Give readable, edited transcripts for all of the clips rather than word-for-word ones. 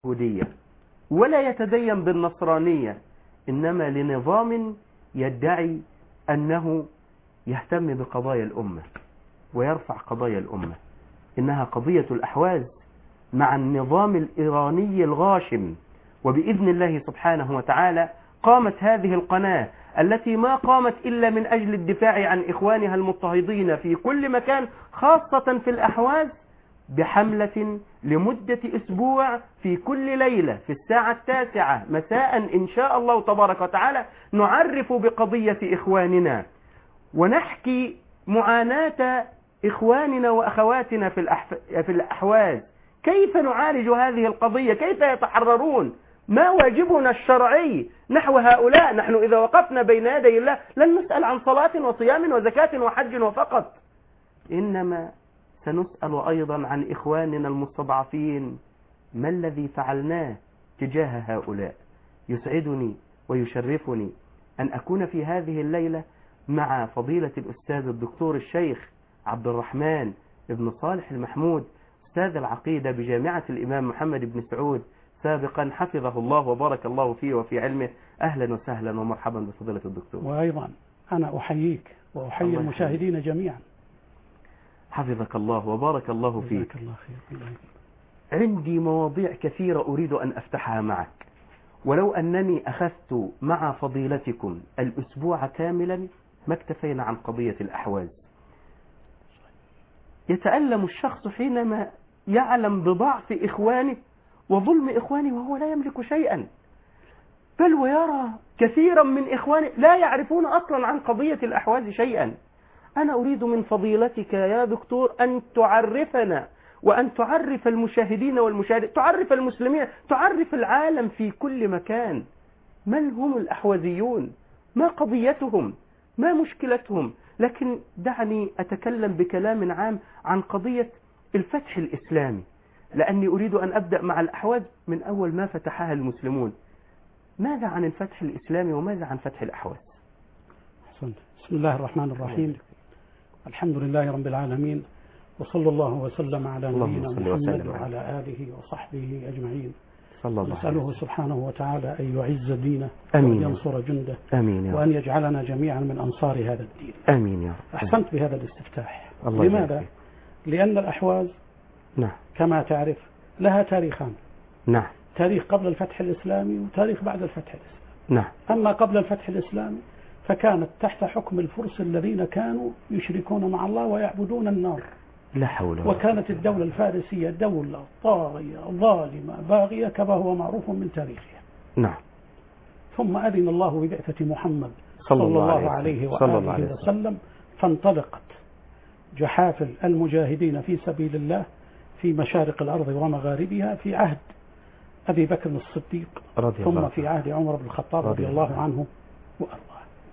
اليهودية ولا يتدين بالنصرانية، إنما لنظام يدعي أنه يهتم بقضايا الأمة ويرفع قضايا الأمة. إنها قضية الأحواز مع النظام الإيراني الغاشم. وبإذن الله سبحانه وتعالى قامت هذه القناة التي ما قامت إلا من أجل الدفاع عن إخوانها المضطهدين في كل مكان، خاصة في الأحواز، بحملة لمدة أسبوع في كل ليلة في الساعة 9 مساء إن شاء الله تبارك وتعالى نعرف بقضية إخواننا ونحكي معاناة إخواننا وأخواتنا في الأحواز، كيف نعالج هذه القضية، كيف يتحررون، ما واجبنا الشرعي نحو هؤلاء. نحن إذا وقفنا بين يدي الله لن نسأل عن صلاة وصيام وزكاة وحج وفقط، إنما سنسأل أيضا عن إخواننا المستضعفين، ما الذي فعلناه تجاه هؤلاء. يسعدني ويشرفني أن أكون في هذه الليلة مع فضيلة الأستاذ الدكتور الشيخ عبد الرحمن بن صالح المحمود، أستاذ العقيدة بجامعة الإمام محمد بن سعود سابقا، حفظه الله وبارك الله فيه وفي علمه. أهلا وسهلا ومرحبا بفضيلة الدكتور. وأيضا أنا أحييك وأحيي المشاهدين جميعا. حفظك الله وبارك الله فيك. الله خير. عندي مواضيع كثيرة أريد أن أفتحها معك، ولو أنني أخذت مع فضيلتكم الأسبوع كاملا ما اكتفينا عن قضية الأحواز. يتألم الشخص حينما يعلم بضعف إخوانه وظلم إخوانه وهو لا يملك شيئا، بل ويرى كثيرا من إخوانه لا يعرفون أصلا عن قضية الأحواز شيئا. أنا أريد من فضيلتك يا دكتور أن تعرفنا وأن تعرف المشاهدين والمشاهدات، تعرف المسلمين، تعرف العالم في كل مكان، من هم الأحوازيون، ما قضيتهم، ما مشكلتهم. لكن دعني أتكلم بكلام عام عن قضية الفتح الإسلامي، لأني أريد أن أبدأ مع الأحواز من أول ما فتحها المسلمون. ماذا عن الفتح الإسلامي وماذا عن فتح الأحواز؟ بسم الله الرحمن الرحيم. الحمد لله رب العالمين، وصلى الله وسلم على نبينا محمد وعلى آله وصحبه أجمعين. نسأله سبحانه وتعالى أن يعز دينه وأن ينصر جنده وأن يجعلنا جميعا من أنصار هذا الدين. آمين يا رب. أحسنت بهذا الاستفتاح. لماذا؟ لأن الأحواز كما تعرف لها تاريخان، تاريخ قبل الفتح الإسلامي وتاريخ بعد الفتح الإسلامي. أما قبل الفتح الإسلامي فكانت تحت حكم الفرس الذين كانوا يشركون مع الله ويعبدون النار. لا حول ولا قوة. وكانت الدولة الفارسية دولة طاغية ظالمة باغية كما هو معروف من تاريخها. ثم أذن الله ببعثة محمد صلى الله عليه وآله وسلم، فانطلقت جحافل المجاهدين في سبيل الله في مشارق الأرض ومغاربها في عهد أبي بكر الصديق، ثم في عهد عمر بن الخطاب رضي الله عنه وأرضاه.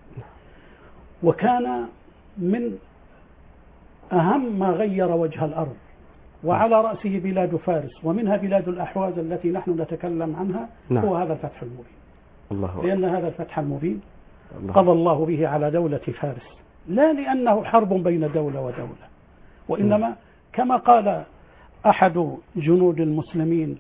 وكان من أهم ما غير وجه الأرض وعلى رأسه بلاد فارس، ومنها بلاد الأحواز التي نحن نتكلم عنها. هو هذا الفتح المبين. لأن هذا الفتح المبين قضى الله به على دولة فارس، لا لأنه حرب بين دولة ودولة، وإنما كما قال أحد جنود المسلمين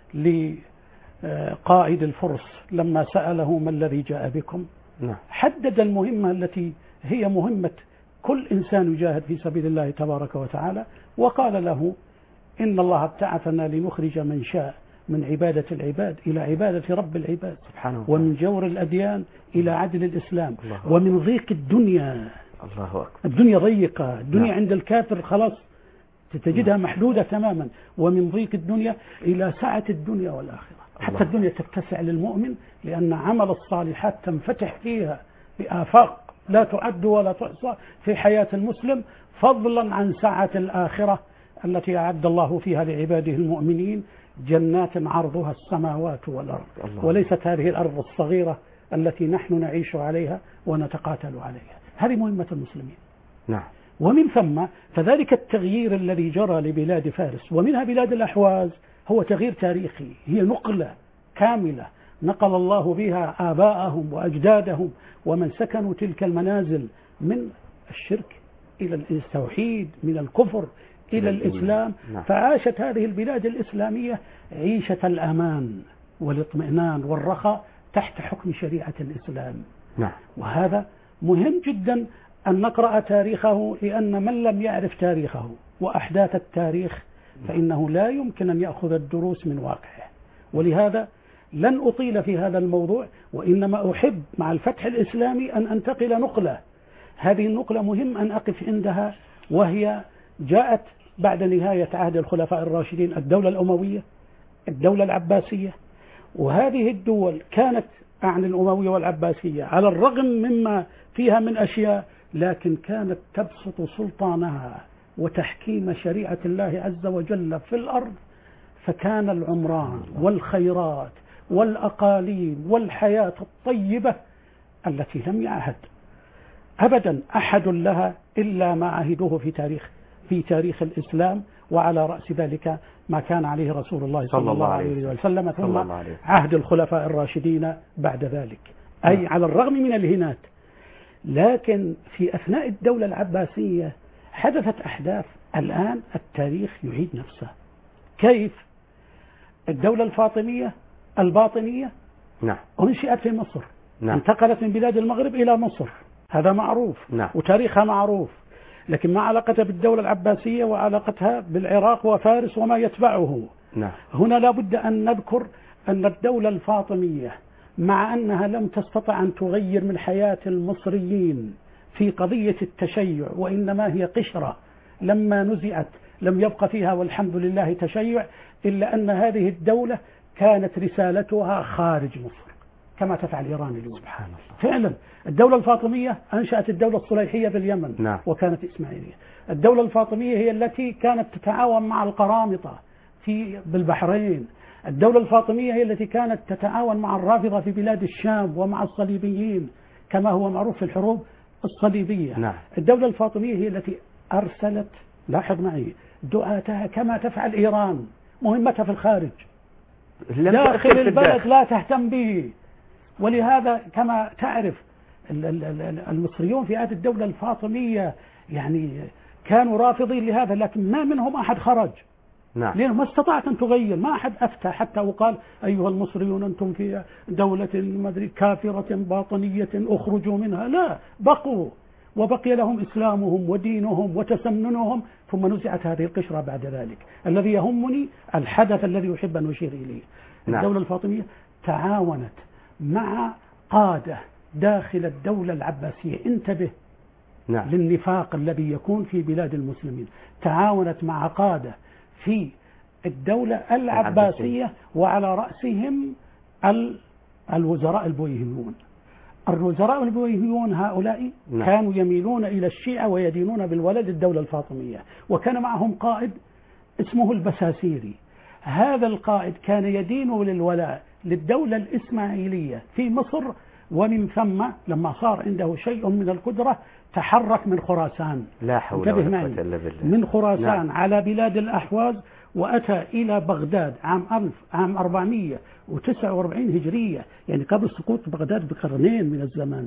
لقائد الفرس لما سأله ما الذي جاء بكم، حدد المهمة التي هي مهمة كل إنسان يجاهد في سبيل الله تبارك وتعالى، وقال له إن الله ابتعثنا لنخرج من شاء من عبادة العباد إلى عبادة رب العباد، ومن جور الأديان إلى عدل الإسلام، ومن ضيق الدنيا. الدنيا ضيقة، الدنيا عند الكافر خلاص تجدها محدودة تماما، ومن ضيق الدنيا إلى سعة الدنيا والآخرة، حتى الدنيا تتسع للمؤمن، لأن عمل الصالحات تنفتح فيها بآفاق لا تعد ولا تحصى في حياة المسلم، فضلا عن سعة الآخرة التي أعد الله فيها لعباده المؤمنين جنات عرضها السماوات والأرض. وليست هذه الأرض الصغيرة التي نحن نعيش عليها ونتقاتل عليها. هذه مهمة المسلمين. ومن ثم فذلك التغيير الذي جرى لبلاد فارس ومنها بلاد الأحواز هو تغيير تاريخي، هي نقلة كاملة نقل الله بها آباءهم وأجدادهم ومن سكنوا تلك المنازل من الشرك إلى التوحيد، من الكفر إلى الإسلام. فعاشت هذه البلاد الإسلامية عيشة الأمان والاطمئنان والرخاء تحت حكم شريعة الإسلام. وهذا مهم جدا أن نقرأ تاريخه، لأن من لم يعرف تاريخه وأحداث التاريخ فإنه لا يمكن أن يأخذ الدروس من واقعه. ولهذا لن أطيل في هذا الموضوع، وإنما أحب مع الفتح الإسلامي أن أنتقل نقلة. هذه النقلة مهم أن أقف عندها، وهي جاءت بعد نهاية عهد الخلفاء الراشدين الدولة الأموية، الدولة العباسية. وهذه الدول كانت عن الأموية والعباسية على الرغم مما فيها من أشياء، لكن كانت تبسط سلطانها وتحكيم شريعة الله عز وجل في الأرض، فكان العمران والخيرات والأقاليم والحياة الطيبة التي لم يعهد أبدا أحد لها إلا ما عهدوه في تاريخ الإسلام، وعلى رأس ذلك ما كان عليه رسول الله صلى الله عليه وسلم، ثم عهد الخلفاء الراشدين بعد ذلك، أي على الرغم من الهنات. لكن في أثناء الدولة العباسية حدثت أحداث الآن التاريخ يعيد نفسه. كيف؟ الدولة الفاطمية الباطنية أنشئت في مصر، انتقلت من بلاد المغرب إلى مصر، هذا معروف، وتاريخها معروف. لكن ما علاقتها بالدولة العباسية وعلاقتها بالعراق وفارس وما يتبعه؟ هنا لابد أن نذكر أن الدولة الفاطمية مع أنها لم تستطع أن تغير من حياة المصريين في قضية التشيع، وإنما هي قشرة لما نزعت لم يبق فيها والحمد لله تشيع، إلا أن هذه الدولة كانت رسالتها خارج مصر كما تفعل إيران اليوم. سبحان الله. فعلا الدولة الفاطمية أنشأت الدولة الصليحية في اليمن وكانت إسماعيلية. الدولة الفاطمية هي التي كانت تتعاون مع القرامطة بالبحرين. الدولة الفاطمية هي التي كانت تتعاون مع الرافضة في بلاد الشام ومع الصليبيين كما هو معروف في الحروب الصليبية. الدولة الفاطمية هي التي أرسلت، لاحظ معي، دعاتها كما تفعل إيران، مهمتها في الخارج، داخل البلد لا تهتم به. ولهذا كما تعرف المصريون في عهد الدولة الفاطمية يعني كانوا رافضين لهذا، لكن ما منهم أحد خرج، لأنه ما استطاعت أن تغير، ما أحد أفتى حتى وقال أيها المصريون أنتم في دولة كافرة باطنية اخرجوا منها، لا، بقوا وبقي لهم إسلامهم ودينهم وتسننهم، ثم نزعت هذه القشرة بعد ذلك. الذي يهمني الحدث الذي أحب أن أشير إليه. الدولة الفاطمية تعاونت مع قادة داخل الدولة العباسية، انتبه للنفاق الذي يكون في بلاد المسلمين، تعاونت مع قادة في الدولة العباسية وعلى رأسهم الوزراء البويهيون. الوزراء البويهيون هؤلاء كانوا يميلون إلى الشيعة ويدينون بالولاء للدولة الفاطمية، وكان معهم قائد اسمه البساسيري. هذا القائد كان يدين للولاء للدولة الإسماعيلية في مصر، ومن ثم لما صار عنده شيء من القدرة تحرك من خراسان، لا حول ولا قوة إلا بالله، من خراسان على بلاد الأحواز، وأتى إلى بغداد عام 449 هجرية، يعني قبل سقوط بغداد بقرنين من الزمان.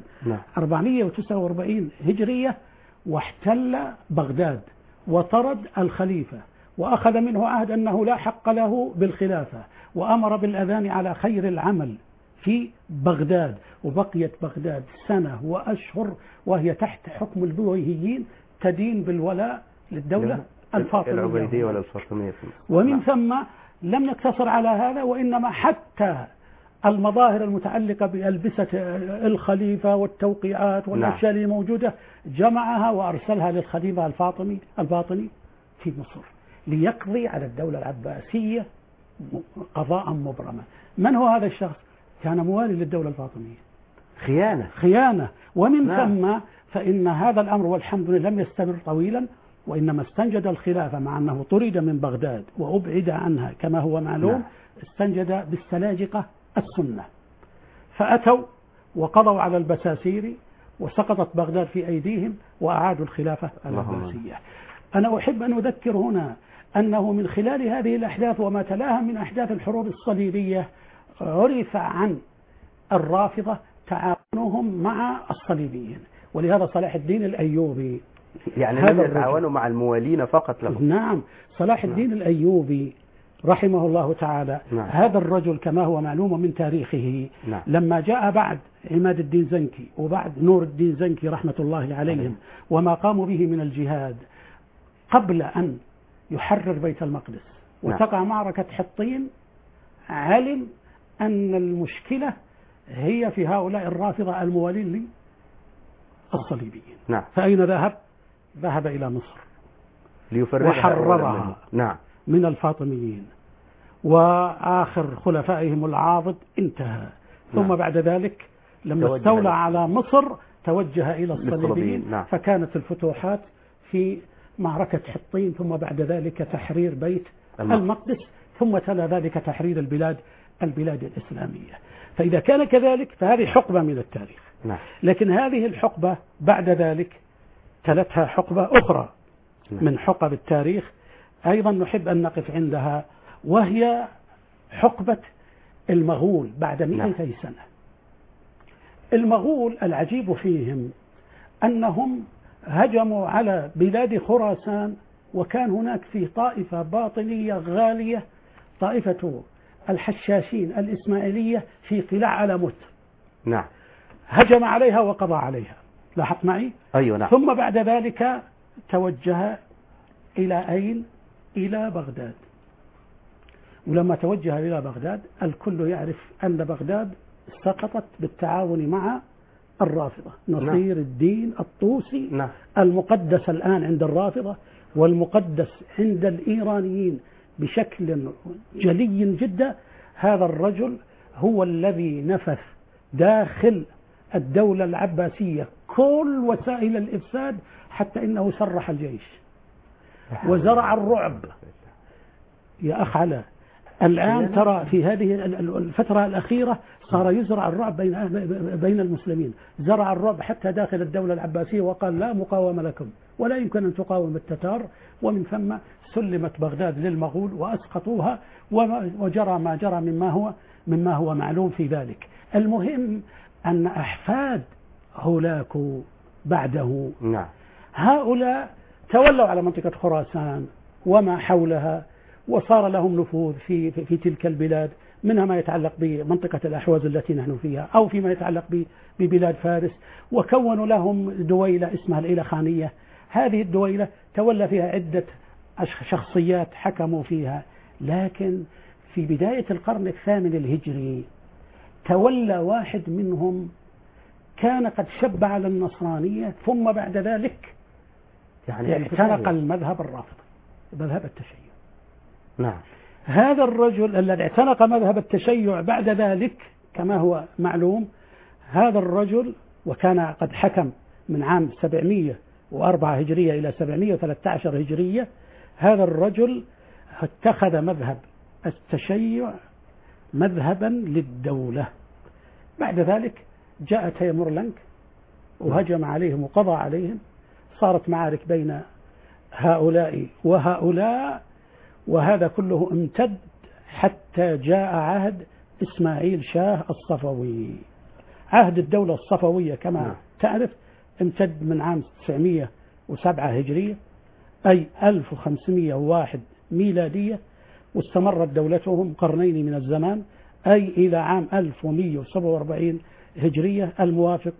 449 هجرية، واحتل بغداد وطرد الخليفة، وأخذ منه عهد أنه لا حق له بالخلافة، وأمر بالأذان على خير العمل في بغداد. وبقيت بغداد سنة وأشهر وهي تحت حكم البويهيين تدين بالولاء للدولة العبيدية ولا الفاطمية. ومن ثم لم يقتصر على هذا، وإنما حتى المظاهر المتعلقة بألبسة الخليفة والتوقيعات والأشياء اللي موجودة جمعها وأرسلها للخليفة الباطني في مصر ليقضي على الدولة العباسية قضاء مبرما. من هو هذا الشخص؟ كان موالي للدولة الفاطمية. خيانة. ومن ثم فإن هذا الأمر والحمد لله لم يستمر طويلا، وإنما استنجد الخلافة مع أنه طرد من بغداد وأبعد عنها كما هو معلوم. استنجد بالسلاجقة السنة، فأتوا وقضوا على البساسيري وسقطت بغداد في أيديهم وأعادوا الخلافة العباسية. أنا أحب أن أذكر هنا أنه من خلال هذه الأحداث وما تلاها من أحداث الحروب الصليبية عرف عن الرافضة تعاونهم مع الصليبيين. ولهذا صلاح الدين الأيوبي يعني لم يتعاونوا مع الموالين فقط له. نعم. صلاح الدين الأيوبي رحمه الله تعالى، هذا الرجل كما هو معلوم من تاريخه، لما جاء بعد عماد الدين زنكي وبعد نور الدين زنكي رحمة الله عليهم وما قاموا به من الجهاد، قبل أن يحرر بيت المقدس وتقع معركة حطين، علم أن المشكلة هي في هؤلاء الرافضة الموالين للصليبيين. فأين ذهب؟ ذهب إلى مصر وحررها من الفاطميين، وآخر خلفائهم العاضد انتهى. ثم بعد ذلك لما استولى على مصر توجه إلى الصليبيين، فكانت الفتوحات في معركة حطين، ثم بعد ذلك تحرير بيت المقدس، ثم تلا ذلك تحرير البلاد الإسلامية. فإذا كان كذلك فهذه حقبة من التاريخ. لكن هذه الحقبة بعد ذلك تلتها حقبة أخرى من حقب التاريخ أيضا نحب أن نقف عندها، وهي حقبة المغول بعد 200 سنة. المغول العجيب فيهم أنهم هجموا على بلاد خراسان، وكان هناك في طائفة باطنية غالية، طائفة الحشاشين الإسماعيلية في قلاع على مت. هجم عليها وقضى عليها. لاحظت معي؟ أيوة. ثم بعد ذلك توجه إلى أين؟ إلى بغداد. ولما توجه إلى بغداد الكل يعرف أن بغداد سقطت بالتعاون مع الرافضة، نصير الدين الطوسي المقدس الآن عند الرافضة والمقدس عند الإيرانيين بشكل جلي جدا. هذا الرجل هو الذي نفذ داخل الدولة العباسية كل وسائل الإفساد، حتى إنه سرح الجيش وزرع الرعب. يا أخ علاء، الآن ترى في هذه الفترة الأخيرة صار يزرع الرعب بين المسلمين، زرع الرعب حتى داخل الدولة العباسية، وقال لا مقاومة لكم ولا يمكن أن تقاوم التتار. ومن ثم سلمت بغداد للمغول وأسقطوها، وجرى ما جرى مما هو معلوم في ذلك. المهم أن أحفاد هولاكو بعده هؤلاء تولوا على منطقة خراسان وما حولها، وصار لهم نفوذ في تلك البلاد، منها ما يتعلق بمنطقة الأحواز التي نحن فيها، أو فيما يتعلق ببلاد فارس، وكونوا لهم دويلة اسمها الإيلخانية. هذه الدويلة تولى فيها عدة شخصيات حكموا فيها، لكن في بداية القرن الثامن الهجري تولى واحد منهم كان قد شب على النصرانية، ثم بعد ذلك اعتنق المذهب الرافضي، مذهب التشيع. هذا الرجل الذي اعتنق مذهب التشيع بعد ذلك كما هو معلوم، هذا الرجل وكان قد حكم من عام 704 هجرية إلى 713 هجرية، هذا الرجل اتخذ مذهب التشيع مذهبا للدولة. بعد ذلك جاء تيمورلنك وهجم عليهم وقضى عليهم، صارت معارك بين هؤلاء وهؤلاء، وهذا كله امتد حتى جاء عهد إسماعيل شاه الصفوي. عهد الدولة الصفوية كما تعرف امتد من عام 907 هجرية أي 1501 ميلادية، واستمرت دولتهم قرنين من الزمان، أي إلى عام 1147 هجرية الموافق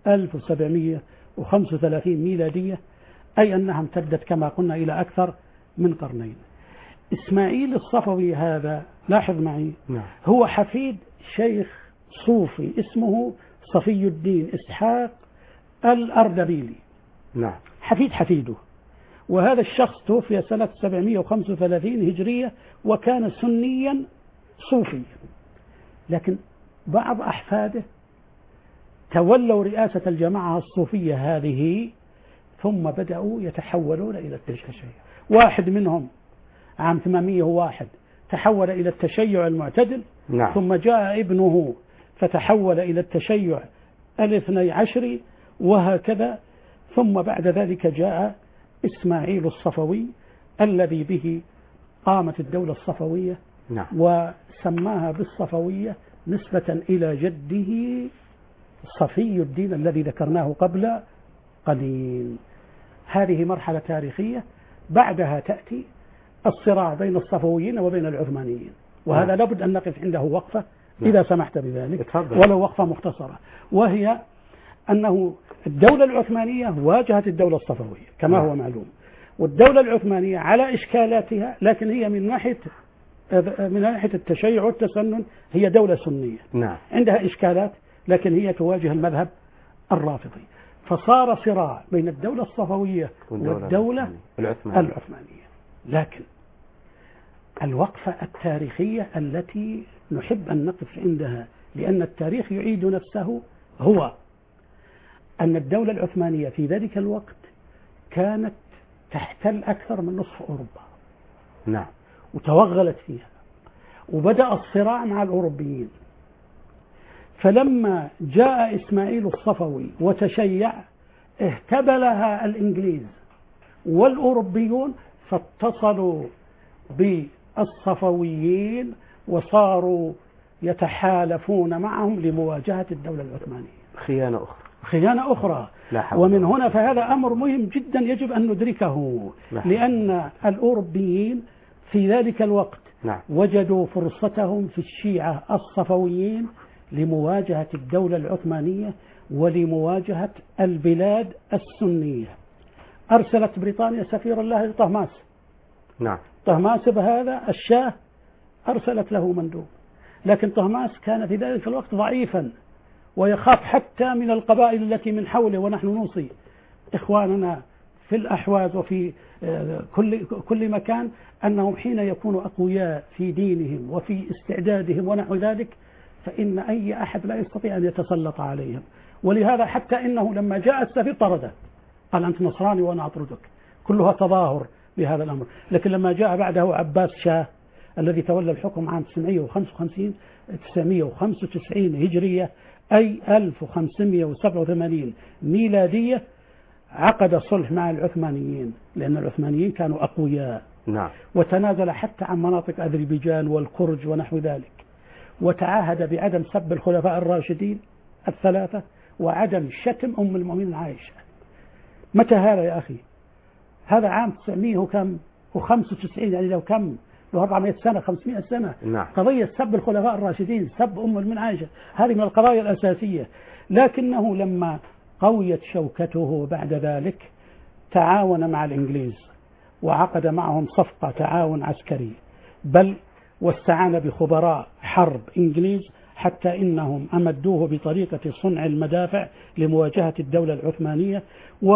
1735 ميلادية، أي أنها امتدت كما قلنا إلى أكثر من قرنين. إسماعيل الصفوي هذا لاحظ معي هو حفيد شيخ صوفي اسمه صفي الدين إسحاق الأردبيلي، حفيده. وهذا الشخص توفي سنة 735 هجرية، وكان سنيا صوفيا، لكن بعض أحفاده تولوا رئاسة الجماعة الصوفية هذه، ثم بدأوا يتحولون إلى التشيع. واحد منهم عام 801 تحول إلى التشيع المعتدل، ثم جاء ابنه فتحول إلى التشيع الاثني عشري، وهكذا. ثم بعد ذلك جاء إسماعيل الصفوي الذي به قامت الدولة الصفوية، وسماها بالصفوية نسبة إلى جده صفي الدين الذي ذكرناه قبل قليل. هذه مرحلة تاريخية، بعدها تأتي الصراع بين الصفويين وبين العثمانيين، وهذا لابد أن نقف عنده وقفة إذا سمحت بذلك، ولو وقفة مختصرة، وهي أنه الدولة العثمانية واجهت الدولة الصفوية كما هو معلوم، والدولة العثمانية على إشكالاتها، لكن هي من ناحية التشيع والتسنن هي دولة سنية. نعم. عندها إشكالات، لكن هي تواجه المذهب الرافضي، فصار صراع بين الدولة الصفوية والدولة العثمانية. لكن الوقفة التاريخية التي نحب أن نقف عندها، لأن التاريخ يعيد نفسه، هو أن الدولة العثمانية في ذلك الوقت كانت تحتل أكثر من نصف أوروبا. نعم. وتوغلت فيها، وبدأ الصراع مع الأوروبيين. فلما جاء إسماعيل الصفوي وتشيع، اهتبلها الإنجليز والأوروبيون، فاتصلوا بالصفويين وصاروا يتحالفون معهم لمواجهة الدولة العثمانية. خيانة أخرى. ومن هنا فهذا أمر مهم جدا يجب أن ندركه، لأن الأوروبيين في ذلك الوقت وجدوا فرصتهم في الشيعة الصفويين لمواجهة الدولة العثمانية ولمواجهة البلاد السنية. أرسلت بريطانيا سفيرا لها طهماس. طهماس بهذا الشاه أرسلت له مندوب، لكن طهماس كان في ذلك الوقت ضعيفا ويخاف حتى من القبائل التي من حوله. ونحن نوصي إخواننا في الأحواز وفي كل مكان أنهم حين يكونوا أقوياء في دينهم وفي استعدادهم ونحو ذلك، فإن أي أحد لا يستطيع أن يتسلط عليهم. ولهذا حتى إنه لما جاء السفير طرده، قال أنت نصراني وأنا أطردك، كلها تظاهر بهذا الأمر. لكن لما جاء بعده عباس شاه الذي تولى الحكم عام 995 هجرية، أي 1587 ميلادية، عقد صلح مع العثمانيين، لأن العثمانيين كانوا أقوياء. وتنازل حتى عن مناطق أذربيجان والكرج ونحو ذلك، وتعاهد بعدم سب الخلفاء الراشدين الثلاثة وعدم شتم أم المؤمنين عائشة. متى هذا يا أخي؟ هذا عام 995، يعني لو كم له 400 سنة 500 سنة. قضية سب الخلفاء الراشدين، سب أم المؤمنين عائشة، هذه من القضايا الأساسية. لكنه لما قويت شوكته بعد ذلك تعاون مع الإنجليز وعقد معهم صفقة تعاون عسكري، بل واستعان بخبراء حرب إنجليز حتى إنهم أمدوه بطريقة صنع المدافع لمواجهة الدولة العثمانية.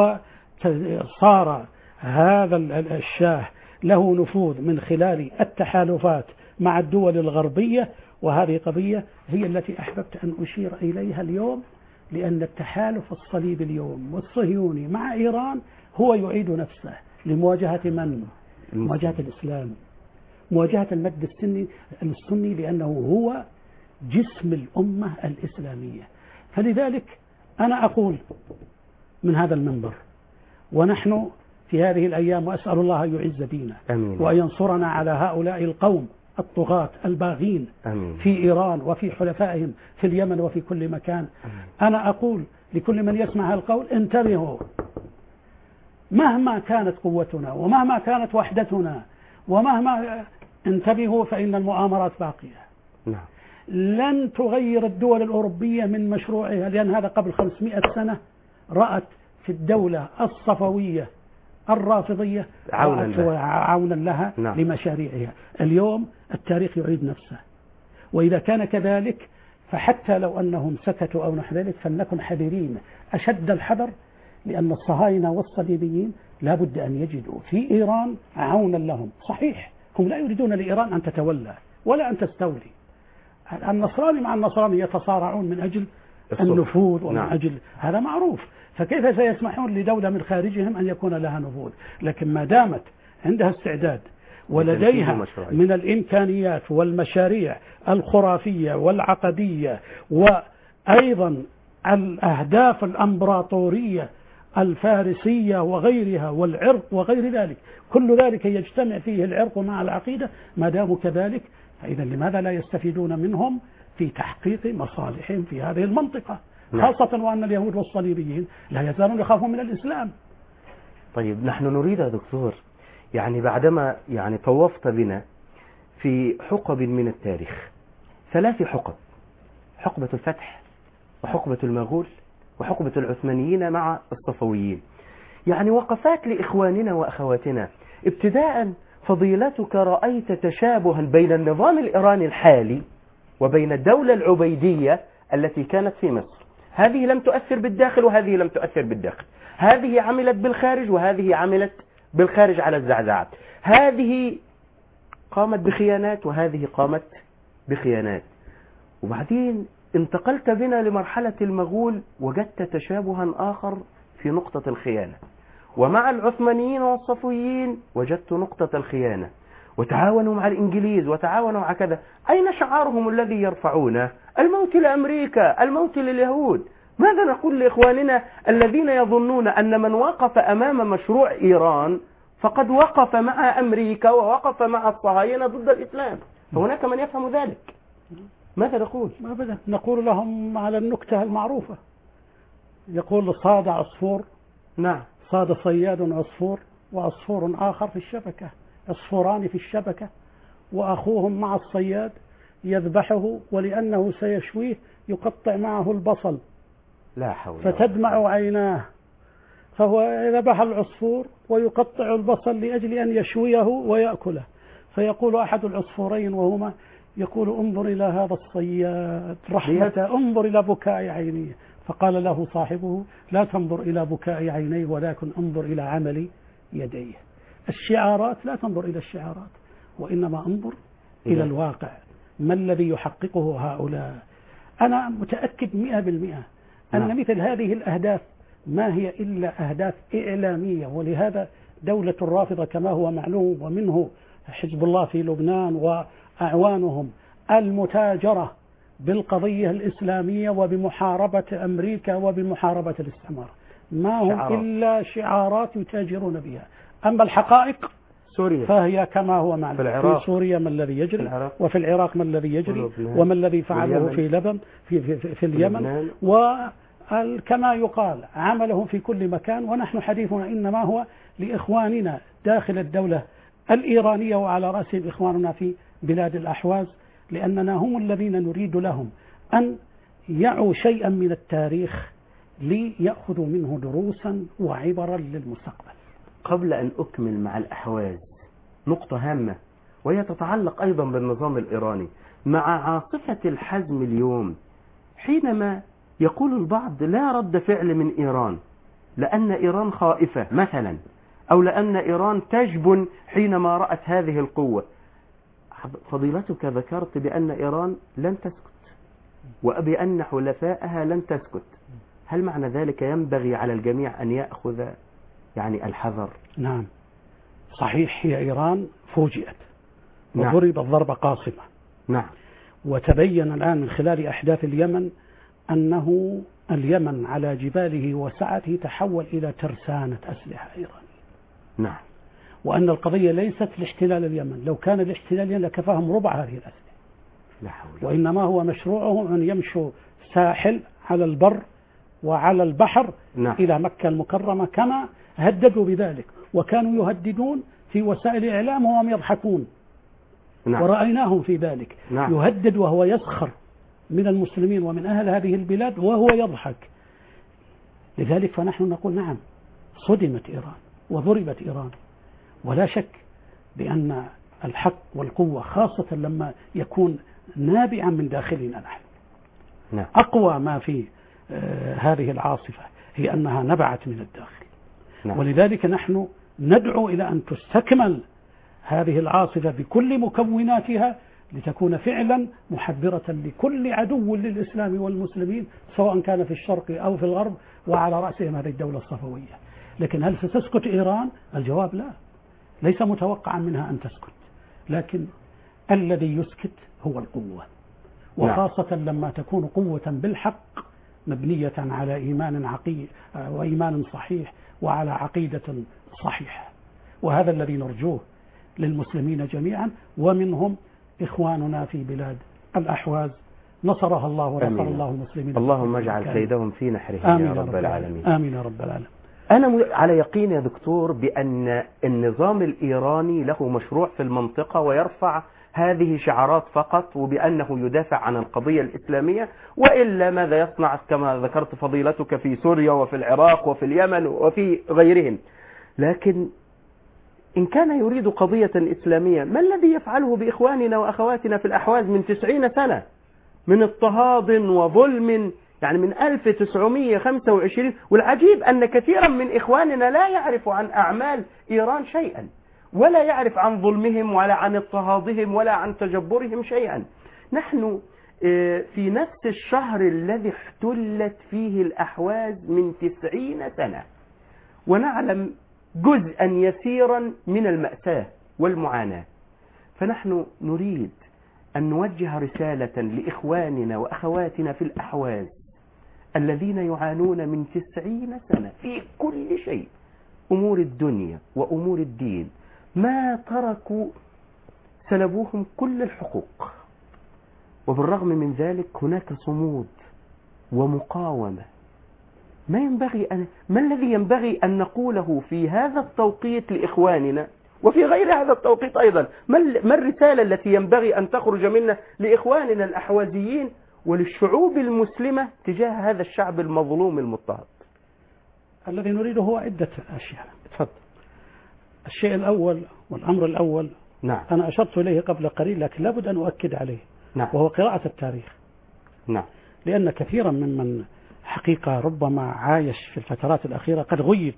وصار هذا الشاه له نفوذ من خلال التحالفات مع الدول الغربية، وهذه قضية هي التي أحببت أن أشير إليها اليوم، لأن التحالف الصليبي اليوم والصهيوني مع إيران هو يعيد نفسه لمواجهة من؟ مواجهة الإسلام، مواجهة المد السني، لأنه هو جسم الأمة الإسلامية. فلذلك أنا أقول من هذا المنبر، ونحن في هذه الأيام، وأسأل الله أن يعز دينه وأن ينصرنا على هؤلاء القوم الطغاة الباغين في إيران وفي حلفائهم في اليمن وفي كل مكان. أنا أقول لكل من يسمع القول: انتبهوا، مهما كانت قوتنا ومهما كانت وحدتنا ومهما انتبهوا، فإن المؤامرات باقية. لن تغير الدول الأوروبية من مشروعها، لأن هذا قبل 500 سنة رأت في الدولة الصفوية الرافضية عونا لها لمشاريعها. اليوم التاريخ يعيد نفسه، وإذا كان كذلك فحتى لو أنهم سكتوا أو نحو ذلك فلنكن حذرين أشد الحذر، لأن الصهاينة والصليبيين لا بد أن يجدوا في إيران عونا لهم. صحيح هم لا يريدون لإيران أن تتولى ولا أن تستولي. النصراني مع النصراني يتصارعون من أجل النفوذ ومن أجل هذا معروف، فكيف سيسمحون لدولة من خارجهم أن يكون لها نفوذ؟ لكن ما دامت عندها استعداد ولديها من الإمكانيات والمشاريع الخرافية والعقدية وأيضا الأهداف الأمبراطورية الفارسية وغيرها والعرق وغير ذلك، كل ذلك يجتمع فيه العرق مع العقيدة، ما داموا كذلك فإذا لماذا لا يستفيدون منهم في تحقيق مصالحهم في هذه المنطقة؟ خاصة وأن اليهود والصليبيين لا يزالون يخافون من الإسلام. طيب نحن نريد يا دكتور، يعني بعدما يعني طوفت بنا في حقب من التاريخ، 3 حقب: حقبة الفتح، وحقبة المغول، وحقبة العثمانيين مع الصفويين، يعني وقفات لإخواننا وأخواتنا. ابتداء فضيلتك رأيت تشابها بين النظام الإيراني الحالي وبين الدولة العبيدية التي كانت في مصر. هذه لم تؤثر بالداخل وهذه لم تؤثر بالداخل، هذه عملت بالخارج وهذه عملت بالخارج على الزعزعات، هذه قامت بخيانات وهذه قامت بخيانات. وبعدين انتقلت بنا لمرحلة المغول، وجدت تشابها آخر في نقطة الخيانة، ومع العثمانيين والصفويين وجدت نقطة الخيانة، وتعاونوا مع الإنجليز وتعاونوا مع كذا. أين شعارهم الذي يرفعونه؟ الموت لأمريكا، الموت لليهود. ماذا نقول لإخواننا الذين يظنون أن من وقف أمام مشروع إيران فقد وقف مع أمريكا ووقف مع الصهاينة ضد الإسلام؟ فهناك من يفهم ذلك. ماذا نقول؟ أبدا، نقول لهم على النكتة المعروفة، يقول صاد عصفور، نعم، صاد صياد عصفور وعصفور آخر في الشبكة، عصفوران في الشبكة، وأخوهم مع الصياد يذبحه، ولأنه سيشويه يقطع معه البصل، لا حول، فتدمع عيناه، فهو ذبح العصفور ويقطع البصل لأجل أن يشويه ويأكله. فيقول أحد العصفورين وهما يقول: انظر إلى هذا الصياد رحمة، انظر إلى بكاء عينيه. فقال له صاحبه: لا تنظر إلى بكاء عينيه ولكن انظر إلى عمل يديه. الشعارات لا تنظر إلى الشعارات، وإنما انظر إلى الواقع، ما الذي يحققه هؤلاء. أنا متأكد 100% أن مثل هذه الأهداف ما هي إلا أهداف إعلامية، ولهذا دولة الرافضة كما هو معلوم، ومنه حزب الله في لبنان وأعوانهم المتاجرة بالقضية الإسلامية وبمحاربة أمريكا وبمحاربة الاستعمار، ما هم إلا شعارات يتاجرون بها. أما الحقائق سوريا فهي كما هو معلوم، في سوريا ما الذي يجري، وفي العراق ما الذي يجري، وما الذي فعله في لبنان في اليمن، وكما يقال عملهم في كل مكان. ونحن حديثنا إنما هو لإخواننا داخل الدولة الإيرانية، وعلى رأسهم إخواننا في بلاد الأحواز، لأننا هم الذين نريد لهم أن يعوا شيئا من التاريخ ليأخذوا منه دروسا وعبرا للمستقبل. قبل أن أكمل مع الأحواز نقطة هامة، وهي تتعلق أيضا بالنظام الإيراني مع عاصفة الحزم اليوم، حينما يقول البعض لا رد فعل من إيران لأن إيران خائفة مثلا، أو لأن إيران تجبن حينما رأت هذه القوة. فضيلتك ذكرت بأن إيران لن تسكت وبأن حلفائها لن تسكت. هل معنى ذلك ينبغي على الجميع أن يأخذ يعني الحذر؟ نعم صحيح، هي إيران فوجئت وضربت ضربة قاصمة. نعم. وتبين الآن من خلال أحداث اليمن أنه اليمن على جباله وسعته تحول إلى ترسانة أسلحة إيرانية. نعم. وأن القضية ليست لاحتلال اليمن، لو كان الاحتلال لكفاهم ربع هذه الأسلحة. لا حول. وإنما هو مشروعهم أن يمشوا ساحل على البر وعلى البحر. نعم. إلى مكة المكرمة، كما هددوا بذلك، وكانوا يهددون في وسائل الإعلام وهم يضحكون. نعم. ورأيناهم في ذلك. نعم. يهدد وهو يسخر من المسلمين ومن أهل هذه البلاد وهو يضحك. لذلك فنحن نقول نعم، صدمت إيران وضربت إيران، ولا شك بأن الحق والقوة خاصة لما يكون نابعا من داخلنا نحن. نعم. أقوى ما في هذه العاصفة هي أنها نبعت من الداخل. نعم. ولذلك نحن ندعو إلى أن تستكمل هذه العاصفة بكل مكوناتها لتكون فعلا محذرة لكل عدو للإسلام والمسلمين، سواء كان في الشرق أو في الغرب، وعلى رأسهم هذه الدولة الصفوية. لكن هل ستسكت إيران؟ الجواب لا، ليس متوقعا منها أن تسكت، لكن الذي يسكت هو القوة، وخاصة لما تكون قوة بالحق مبنية على إيمان وإيمان صحيح وعلى عقيدة صحيحة. وهذا الذي نرجوه للمسلمين جميعا، ومنهم إخواننا في بلاد الأحواز، نصرها الله ونصر الله المسلمين. اللهم اجعل كيدهم في نحرهم يا رب العالمين. آمين يا رب العالمين. أنا على يقين يا دكتور بأن النظام الإيراني له مشروع في المنطقة ويرفع هذه شعارات فقط، وبأنه يدافع عن القضية الإسلامية، وإلا ماذا يصنع كما ذكرت فضيلتك في سوريا وفي العراق وفي اليمن وفي غيرهم. لكن إن كان يريد قضية إسلامية، ما الذي يفعله بإخواننا وأخواتنا في الأحواز من 90 سنة من اضطهاد وظلم، يعني من 1925؟ والعجيب أن كثيرا من إخواننا لا يعرف عن أعمال إيران شيئا، ولا يعرف عن ظلمهم ولا عن اضطهادهم ولا عن تجبرهم شيئا. نحن في نفس الشهر الذي احتلت فيه الأحواز من 90 سنة ونعلم جزءا يسيرا من المأساة والمعاناة، فنحن نريد أن نوجه رسالة لإخواننا وأخواتنا في الأحواز الذين يعانون من 90 سنة في كل شيء، أمور الدنيا وأمور الدين، ما تركوا، سلبوهم كل الحقوق، وبالرغم من ذلك هناك صمود ومقاومة. ما الذي ينبغي أن نقوله في هذا التوقيت لإخواننا وفي غير هذا التوقيت أيضا؟ ما الرسالة التي ينبغي أن تخرج منا لإخواننا الأحوازيين وللشعوب المسلمة تجاه هذا الشعب المظلوم المضطهد؟ الذي نريده هو عدة أشياء. تفضل. الشيء الأول والأمر الأول، نعم، أنا أشرت إليه قبل قليل لكن لابد أن أؤكد عليه، نعم، وهو قراءة التاريخ. نعم. لأن كثيرا ممن حقيقة ربما عايش في الفترات الأخيرة قد غيب،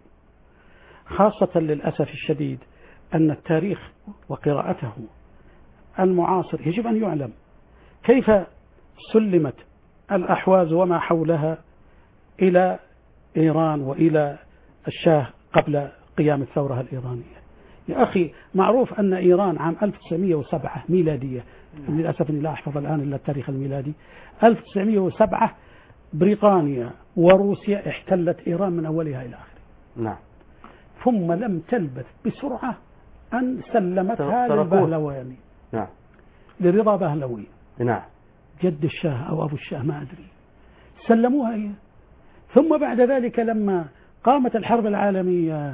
خاصة للأسف الشديد أن التاريخ وقراءته المعاصر يجب أن يعلم كيف سلمت الأحواز وما حولها إلى إيران وإلى الشاه قبل قيام الثورة الإيرانية. يا أخي معروف أن إيران عام 1907 ميلادية، للأسف أني لا أحفظ الآن إلا التاريخ الميلادي، 1907 بريطانيا وروسيا احتلت إيران من أولها إلى آخرها. نعم. ثم لم تلبث بسرعة أن سلمتها للبهلواني. نعم. لرضا بهلوي. نعم. جد الشاه أو أبو الشاه ما أدري، سلموها إيه. ثم بعد ذلك لما قامت الحرب العالمية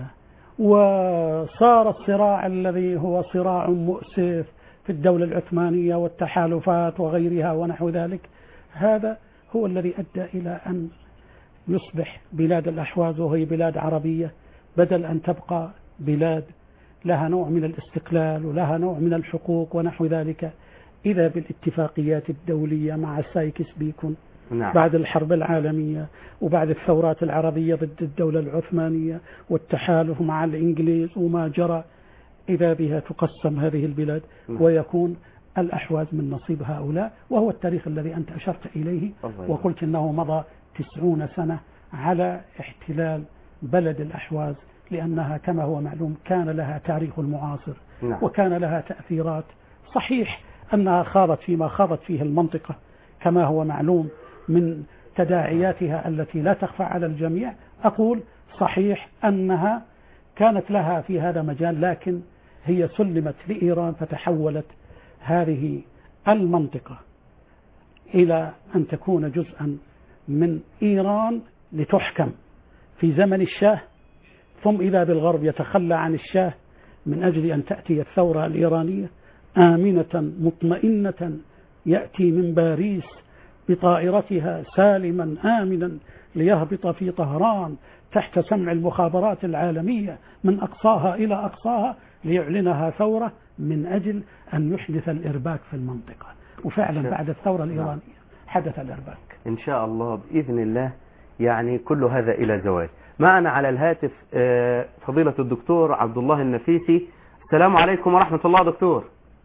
وصار الصراع الذي هو صراع مؤسف في الدولة العثمانية والتحالفات وغيرها ونحو ذلك، هذا هو الذي أدى إلى أن يصبح بلاد الأحواز وهي بلاد عربية بدل أن تبقى بلاد لها نوع من الاستقلال ولها نوع من الحقوق ونحو ذلك، إذا بالاتفاقيات الدولية مع سايكس بيكون. نعم. بعد الحرب العالمية وبعد الثورات العربية ضد الدولة العثمانية والتحالف مع الإنجليز وما جرى، إذا بها تقسم هذه البلاد ويكون الأحواز من نصيب هؤلاء، وهو التاريخ الذي أنت أشرت إليه وقلت أنه مضى 90 سنة على احتلال بلد الأحواز، لأنها كما هو معلوم كان لها تاريخ المعاصر وكان لها تأثيرات. صحيح أنها خاضت فيما خاضت فيه المنطقة كما هو معلوم من تداعياتها التي لا تخفى على الجميع. أقول صحيح أنها كانت لها في هذا مجال، لكن هي سلمت لإيران فتحولت هذه المنطقة إلى أن تكون جزءا من إيران لتحكم في زمن الشاه، ثم إذا بالغرب يتخلى عن الشاه من أجل أن تأتي الثورة الإيرانية آمنة مطمئنة، يأتي من باريس بطائرتها سالما آمنا ليهبط في طهران تحت سمع المخابرات العالمية من أقصاها إلى أقصاها ليعلنها ثورة من أجل أن يحدث الإرباك في المنطقة. وفعلا بعد الثورة الإيرانية حدث الإرباك إن شاء الله بإذن الله، يعني كل هذا إلى زوال. معنا على الهاتف فضيلة الدكتور عبد الله النفيسي. السلام عليكم ورحمة الله دكتور.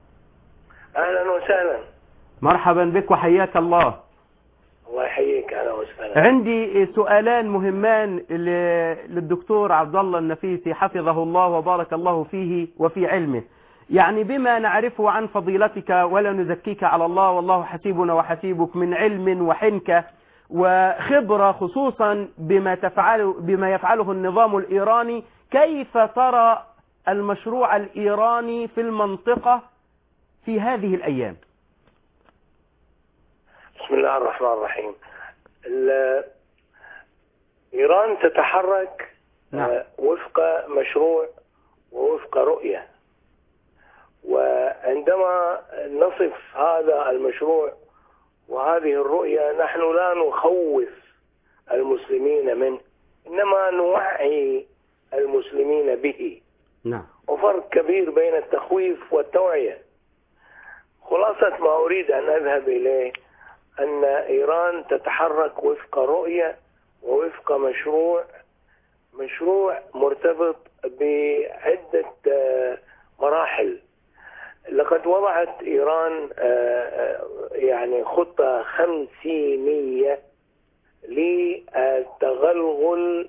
أهلا وسهلا. مرحبا بك وحياك الله. الله يحييك. أهلا وسهلا. عندي سؤالان مهمان للدكتور عبد الله النفيسي حفظه الله وبارك الله فيه وفي علمه. يعني بما نعرفه عن فضيلتك ولا نزكيك على الله، والله حسيبنا وحسيبك، من علم وحنكة وخبرة خصوصا بما يفعله النظام الإيراني، كيف ترى المشروع الإيراني في المنطقة في هذه الأيام؟ بسم الله الرحمن الرحيم. إيران تتحرك وفق مشروع ووفق رؤية. وعندما نصف هذا المشروع وهذه الرؤية نحن لا نخوف المسلمين منه، إنما نوعي المسلمين به. وفرق كبير بين التخويف والتوعية. خلاصة ما أريد أن أذهب إليه أن إيران تتحرك وفق رؤية ووفق مشروع مرتبط بعدة مراحل. لقد وضعت إيران يعني خطة 50 للتغلغل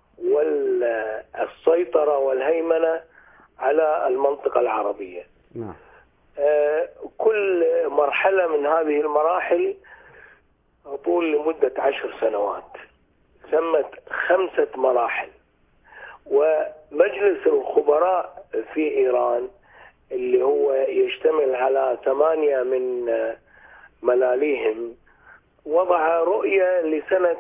والسيطرة والهيمنة على المنطقة العربية. كل مرحلة من هذه المراحل تطول لمدة 10 سنوات، سمت 5 مراحل. ومجلس الخبراء في إيران اللي هو يشتمل على 8 من ملاليهم وضع رؤية لسنة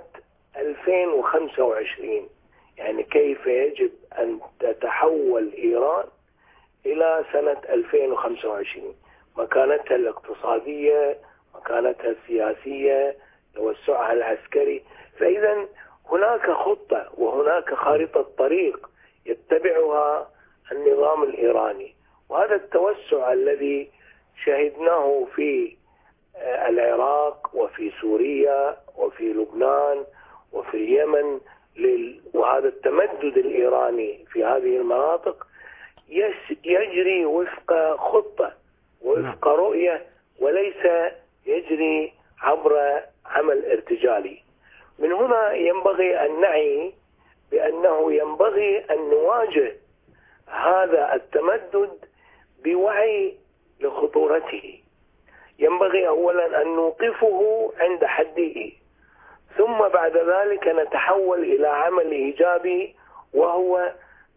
2025، يعني كيف يجب أن تتحول إيران إلى سنة 2025، مكانتها الاقتصادية، مكانتها السياسية، توسعها العسكري. فإذا هناك خطة وهناك خارطة طريق يتبعها النظام الإيراني. وهذا التوسع الذي شهدناه في العراق وفي سوريا وفي لبنان وفي اليمن، وهذا التمدد الإيراني في هذه المناطق يجري وفق خطة وفق رؤية، وليس يجري عبر عمل ارتجالي. من هنا ينبغي أن نعي بأنه ينبغي أن نواجه هذا التمدد بوعي لخطورته. ينبغي أولا أن نوقفه عند حده، ثم بعد ذلك نتحول إلى عمل إيجابي، وهو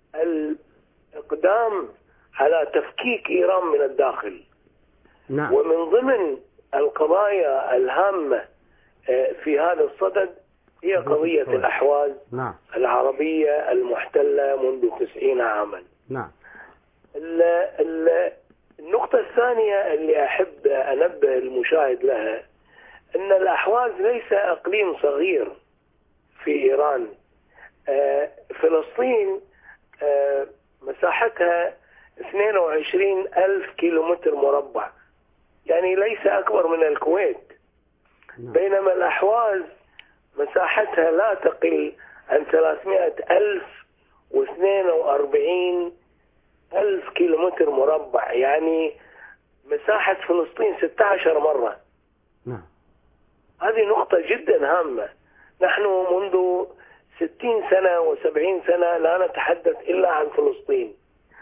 الإقدام على تفكيك إيران من الداخل. ومن ضمن القضايا الهامة في هذا الصدد هي قضية الأحواز العربية المحتلة منذ 90 عاما. النقطة الثانية اللي أحب أنبه المشاهد لها أن الأحواز ليس إقليم صغير في إيران. فلسطين مساحتها 22,000 كيلومتر مربع، يعني ليس أكبر من الكويت. بينما الأحواز مساحتها لا تقل عن 342,000 كيلومتر مربع، يعني مساحة فلسطين 16 مرة. هذه نقطة جدا هامة. نحن منذ 60 سنة و70 سنة لا نتحدث إلا عن فلسطين،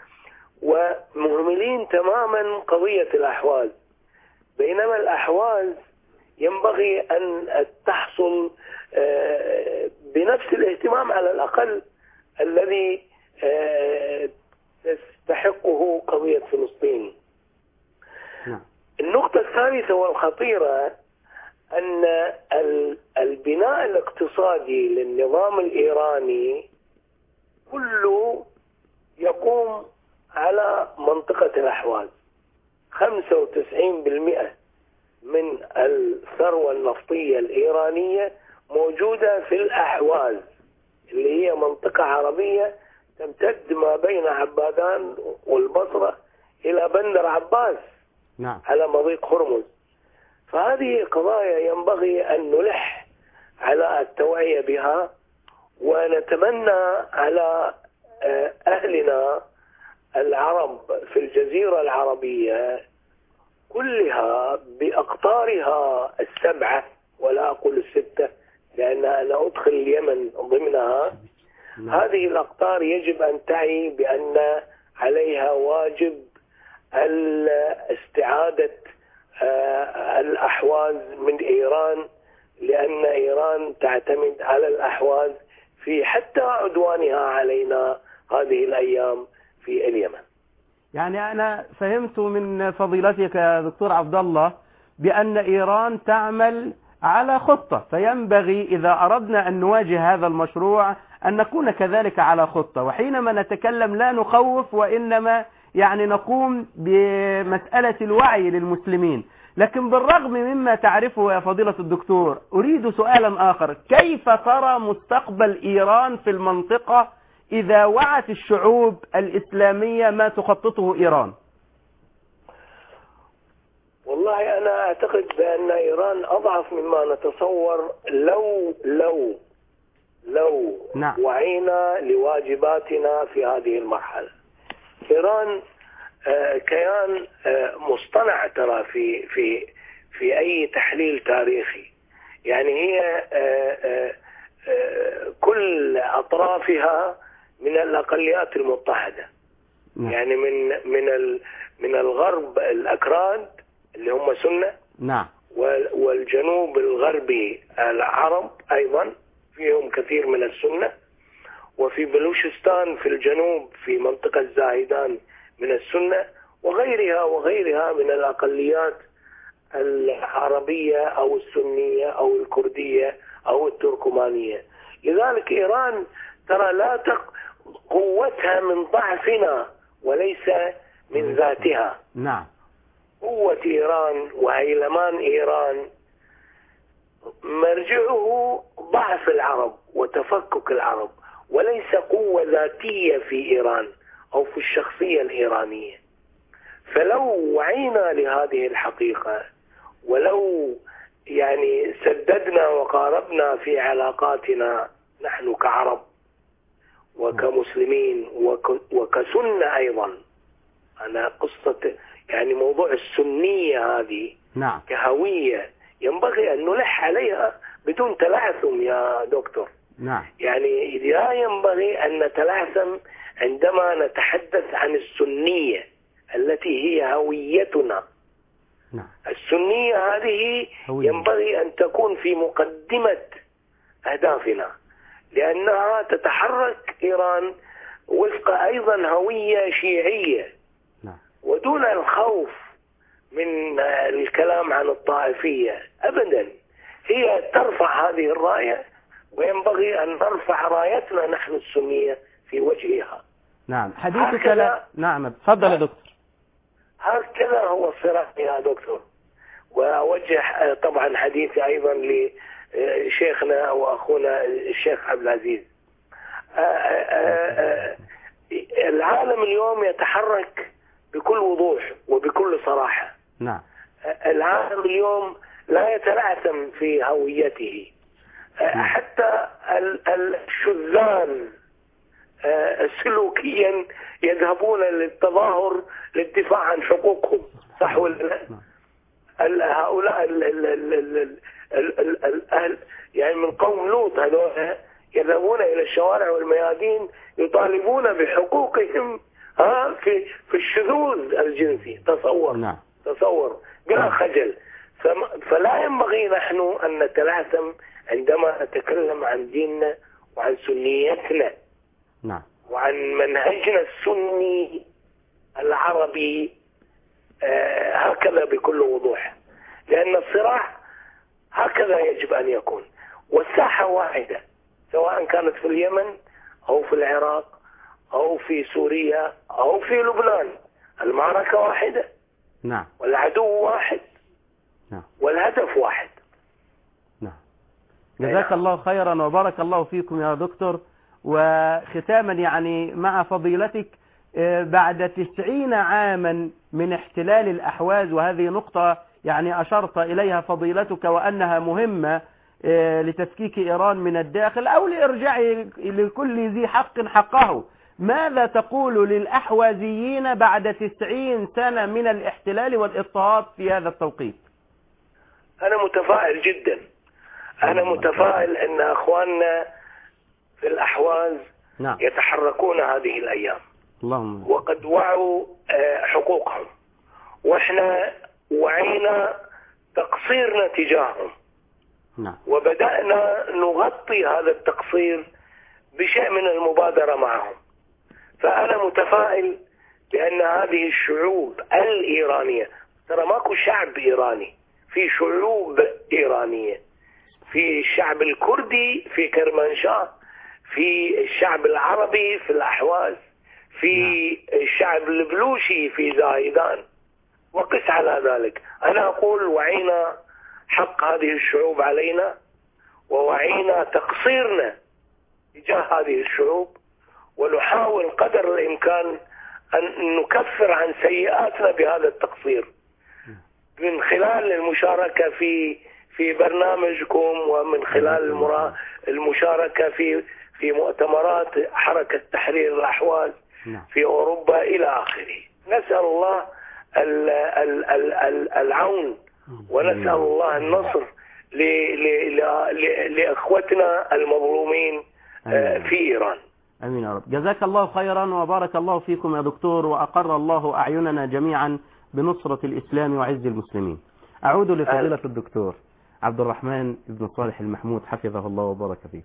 ومهملين تماما قضية الأحواز. بينما الأحواز ينبغي أن تحصل بنفس الاهتمام على الأقل الذي تستحقه قضية فلسطين. النقطة الثالثة والخطيرة أن البناء الاقتصادي للنظام الإيراني كله يقوم على منطقة الأحواز. 95% من الثروة النفطية الإيرانية موجودة في الأحواز، اللي هي منطقة عربية تمتد ما بين عبادان والبصرة إلى بندر عباس على مضيق هرمز. فهذه قضايا ينبغي أن نلح على التوعية بها، ونتمنى على أهلنا العرب في الجزيرة العربية كلها بأقطارها 7 ولا أقول 6، لأن أنا أدخل اليمن ضمنها. هذه الأقطار يجب أن تعي بأن عليها واجب استعادة الأحواز من إيران، لأن إيران تعتمد على الأحواز في حتى عدوانها علينا هذه الأيام في اليمن. يعني أنا فهمت من فضيلتك يا دكتور عبد الله بأن إيران تعمل على خطة، فينبغي إذا أردنا أن نواجه هذا المشروع أن نكون كذلك على خطة، وحينما نتكلم لا نخوف وإنما يعني نقوم بمسألة الوعي للمسلمين. لكن بالرغم مما تعرفه يا فضيلة الدكتور، أريد سؤالا آخر: كيف ترى مستقبل إيران في المنطقة إذا وعت الشعوب الإسلامية ما تخططه إيران؟ والله أنا أعتقد بأن إيران أضعف مما نتصور لو نعم. وعينا لواجباتنا في هذه المرحلة. إيران كيان مصطنع ترى في أي تحليل تاريخي. يعني هي كل أطرافها من الأقليات المضطهدة. نعم. يعني من الغرب الأكراد اللي هم سنة. نعم. والجنوب الغربي العرب أيضا فيهم كثير من السنة، وفي بلوشستان في الجنوب في منطقة زاهدان من السنة، وغيرها من الأقليات العربية أو السنية أو الكردية أو التركمانية. لذلك إيران ترى لا قوتها من ضعفنا وليس من ذاتها. نعم. قوة إيران وهيلمان إيران مرجعه ضعف العرب وتفكك العرب، وليس قوة ذاتية في إيران أو في الشخصية الإيرانية. فلو وعينا لهذه الحقيقة، ولو يعني سددنا وقاربنا في علاقاتنا نحن كعرب وكمسلمين وكسنة أيضا. أنا قصة يعني موضوع السنية هذه نعم. كهوية ينبغي أن نلح عليها بدون تلعثم يا دكتور. نعم. يعني لا ينبغي أن نتلعثم عندما نتحدث عن السنية التي هي هويتنا. نعم. السنية هذه ينبغي أن تكون في مقدمة أهدافنا، لأنها تتحرك إيران وفق أيضا هوية شيعية. نعم. ودون الخوف من الكلام عن الطائفية أبدا، هي ترفع هذه الراية، وينبغي أن نرفع رايتنا نحن السنية في وجهها. نعم. حديثك لا. نعم. تفضل يا دكتور. هكذا هو الصراع يا دكتور. وأوجه طبعا حديثي أيضا لشيخنا وأخونا الشيخ عبد العزيز. العالم اليوم يتحرك بكل وضوح وبكل صراحة. نعم. العالم اليوم لا يتلعثم في هويته. حتى الشذان سلوكيا يذهبون للتظاهر للدفاع عن حقوقهم، صح ولا لا؟ هؤلاء الأهل يعني من قوم لوط هذول يذهبون إلى الشوارع والميادين يطالبون بحقوقهم في الشذوذ الجنسي. تصور. نعم. تصور بلا خجل. فلا ينبغي نحن أن نتلعثم عندما نتكلم عن ديننا وعن سنيتنا. نعم. وعن منهجنا السني العربي هكذا بكل وضوح، لأن الصراع هكذا يجب أن يكون، والساحة واحدة، سواء كانت في اليمن أو في العراق أو في سوريا أو في لبنان. المعركة واحدة. نعم. والعدو واحد. نعم. والهدف واحد. نعم. جزاك الله خيرا وبارك الله فيكم يا دكتور. وختاما يعني مع فضيلتك، بعد 90 عاما من احتلال الأحواز، وهذه نقطة يعني أشرت إليها فضيلتك وأنها مهمة لتفكيك إيران من الداخل أو لإرجاع لكل ذي حق حقه، ماذا تقول للأحوازيين بعد 90 سنة من الاحتلال والاضطهاد في هذا التوقيت؟ أنا متفائل جدا. أنا متفائل أن أخواننا في الأحواز نعم. يتحركون هذه الأيام. اللهم. وقد وعوا حقوقهم، وإحنا وعينا تقصيرنا تجاههم. نعم. وبدأنا نغطي هذا التقصير بشيء من المبادرة معهم. فأنا متفائل بأن هذه الشعوب الإيرانية، ترى ماكو شعب إيراني، في شعوب إيرانية، في الشعب الكردي في كرمانشاه، في الشعب العربي في الأحواز، في الشعب البلوشي في زايدان، وقس على ذلك. أنا أقول وعينا حق هذه الشعوب علينا، ووعينا تقصيرنا تجاه هذه الشعوب، ونحاول قدر الإمكان أن نكفر عن سيئاتنا بهذا التقصير من خلال المشاركة في برنامجكم، ومن خلال المشاركة في مؤتمرات حركة تحرير الأحواز في أوروبا إلى آخره. نسأل الله العون، ونسأل الله النصر لأخوتنا المظلومين في إيران. أمين يا رب. جزاك الله خيرا وبارك الله فيكم يا دكتور، وأقر الله أعيننا جميعا بنصرة الإسلام وعز المسلمين. أعود لفضيلة الدكتور عبد الرحمن بن صالح المحمود حفظه الله وبارك فيه.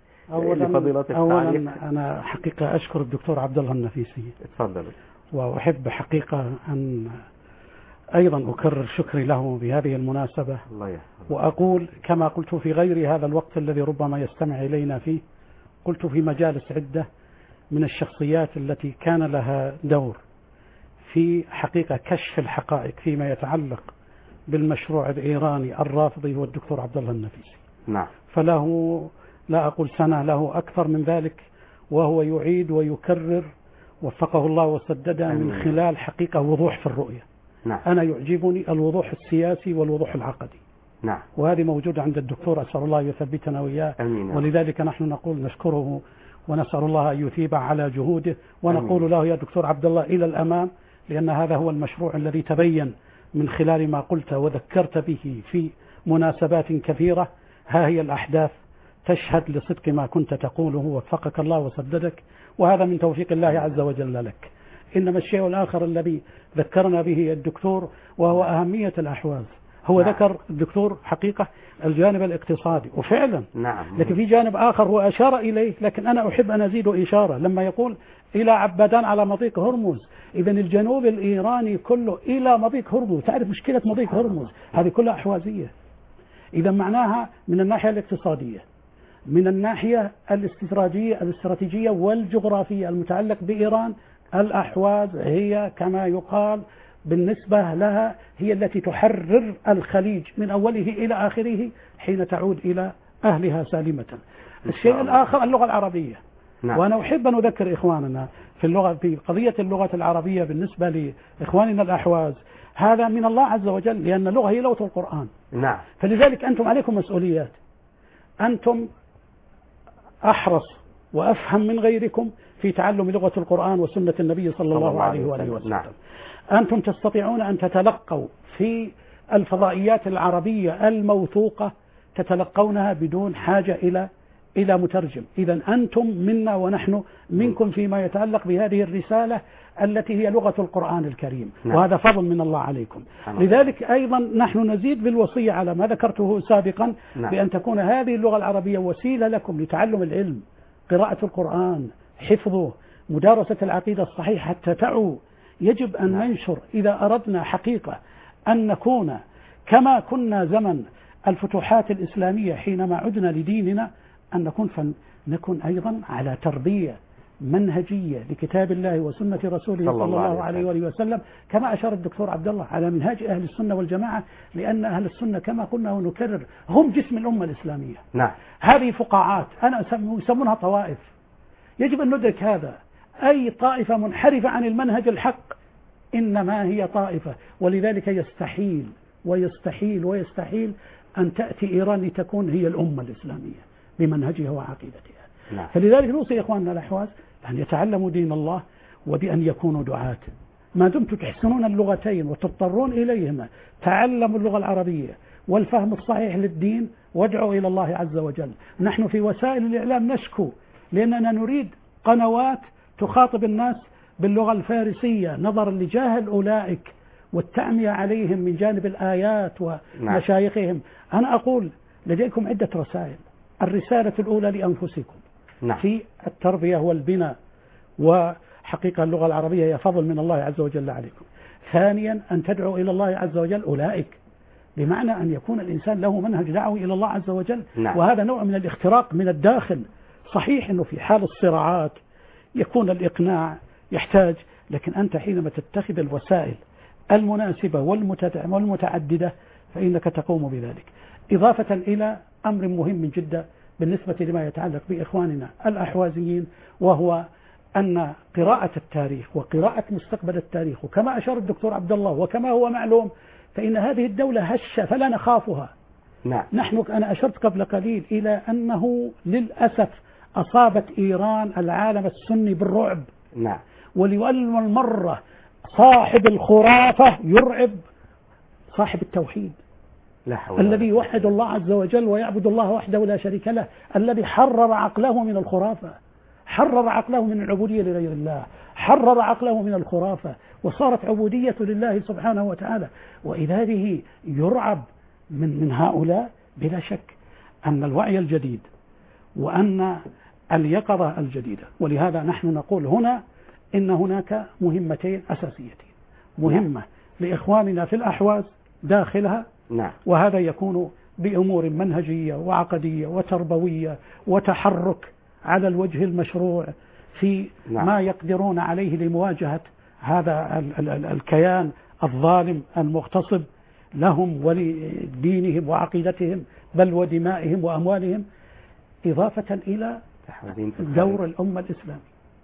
أولا أنا حقيقة أشكر الدكتور عبد الله النفيسي. اتفضل. وأحب حقيقة أن أيضا أكرر شكري له بهذه المناسبة. الله يحفظك. وأقول كما قلت في غير هذا الوقت الذي ربما يستمع إلينا فيه، قلت في مجالس عدة من الشخصيات التي كان لها دور في حقيقة كشف الحقائق فيما يتعلق بالمشروع الإيراني الرافضي هو الدكتور عبد الله النفيسي. نعم. فله لا أقول سنة، له أكثر من ذلك، وهو يعيد ويكرر وفقه الله وسدده من خلال حقيقة وضوح في الرؤية. نعم. أنا يعجبني الوضوح السياسي والوضوح العقدي. نعم. وهذه موجودة عند الدكتور، أسأل الله يثبتنا وإياه. ولذلك نحن نقول نشكره ونسأل الله أن يثيب على جهوده، ونقول له يا دكتور عبد الله إلى الأمام، لأن هذا هو المشروع الذي تبين من خلال ما قلت وذكرت به في مناسبات كثيرة. ها هي الأحداث تشهد لصدق ما كنت تقوله، وفقك الله وسددك، وهذا من توفيق الله عز وجل لك. إنما الشيء الآخر الذي ذكرنا به الدكتور وهو أهمية الأحواز. هو ذكر الدكتور حقيقة الجانب الاقتصادي، وفعلا لكن في جانب آخر هو أشار إليه، لكن أنا أحب أن أزيد إشارة لما يقول إلى عبادان على مضيق هرمز. إذا الجنوب الإيراني كله إلى مضيق هرمز. تعرف مشكلة مضيق هرمز هذه كلها أحوازية. إذا معناها من الناحية الاقتصادية، من الناحية الاستراتيجية والجغرافية المتعلق بإيران، الأحواز هي كما يقال بالنسبة لها هي التي تحرر الخليج من أوله إلى آخره حين تعود إلى أهلها سالمة. الشيء الآخر اللغة العربية. وأنا أحب أن أذكر إخواننا في قضية اللغة العربية بالنسبة لإخواننا الأحواز، هذا من الله عز وجل، لأن اللغة هي لغة القرآن. فلذلك أنتم عليكم مسؤوليات، أنتم أحرص وأفهم من غيركم في تعلم لغة القرآن وسنة النبي صلى الله عليه وآله وسلم. أنتم تستطيعون أن تتلقوا في الفضائيات العربية الموثوقة، تتلقونها بدون حاجة إلى مترجم. إذا أنتم منا ونحن منكم فيما يتعلق بهذه الرسالة التي هي لغة القرآن الكريم. وهذا فضل من الله عليكم. لذلك أيضا نحن نزيد بالوصية على ما ذكرته سابقا، بأن تكون هذه اللغة العربية وسيلة لكم لتعلم العلم، قراءة القرآن، حفظه، مدارسة العقيدة الصحيحة حتى تعوا. يجب أن ننشر إذا أردنا حقيقة أن نكون كما كنا زمن الفتوحات الإسلامية حينما عدنا لديننا، أن نكون أيضا على تربية منهجية لكتاب الله وسنة رسوله صلى الله عليه وآله وسلم، كما أشار الدكتور عبد الله على منهاج أهل السنة والجماعة، لأن أهل السنة كما قلنا ونكرر هم جسم الأمة الإسلامية. هذه فقاعات أنا يسمونها طوائف، يجب أن ندرك هذا. أي طائفة منحرفة عن المنهج الحق إنما هي طائفة، ولذلك يستحيل أن تأتي إيران لتكون هي الأمة الإسلامية بمنهجها وعقيدتها. فلذلك نوصي إخواننا الأحواز أن يتعلموا دين الله، وبأن يكونوا دعاة. ما دمتم تحسنون اللغتين وتضطرون إليهما، تعلموا اللغة العربية والفهم الصحيح للدين، وادعوا إلى الله عز وجل. نحن في وسائل الإعلام نشكو لأننا نريد قنوات تخاطب الناس باللغة الفارسية نظرا لجاهل أولئك والتعمية عليهم من جانب الآيات ومشايخهم. أنا أقول لديكم عدة رسائل. الرسالة الأولى لأنفسكم في التربية والبناء، وحقيقة اللغة العربية هي فضل من الله عز وجل عليكم. ثانيا أن تدعوا إلى الله عز وجل أولئك، بمعنى أن يكون الإنسان له منهج دعوي إلى الله عز وجل. وهذا نوع من الاختراق من الداخل. صحيح أنه في حال الصراعات يكون الإقناع يحتاج، لكن أنت حينما تتخذ الوسائل المناسبة والمتعددة فإنك تقوم بذلك. إضافة إلى أمر مهم جدا بالنسبة لما يتعلق بإخواننا الأحوازيين، وهو أن قراءة التاريخ وقراءة مستقبل التاريخ، وكما أشار الدكتور عبد الله وكما هو معلوم فإن هذه الدولة هشة فلا نخافها. نعم. أنا أشرت قبل قليل إلى أنه للأسف أصابت إيران العالم السني بالرعب. نعم. ولأول مرة صاحب الخرافة يرعب صاحب التوحيد، الذي يوحد الله عز وجل ويعبد الله وحده لا شريك له، الذي حرر عقله من الخرافة، حرر عقله من العبودية لغير الله، حرر عقله من الخرافة، وصارت عبودية لله سبحانه وتعالى. وإذا به يرعب من هؤلاء، بلا شك أن الوعي الجديد وأن اليقظة الجديدة. ولهذا نحن نقول هنا إن هناك مهمتين أساسيتين، مهمة لإخواننا في الأحواز داخلها، وهذا يكون بأمور منهجية وعقدية وتربوية وتحرك على الوجه المشروع في ما يقدرون عليه لمواجهة هذا الكيان الظالم المغتصب لهم ولدينهم وعقيدتهم بل ودمائهم وأموالهم. إضافة إلى دور الأمة الإسلامي،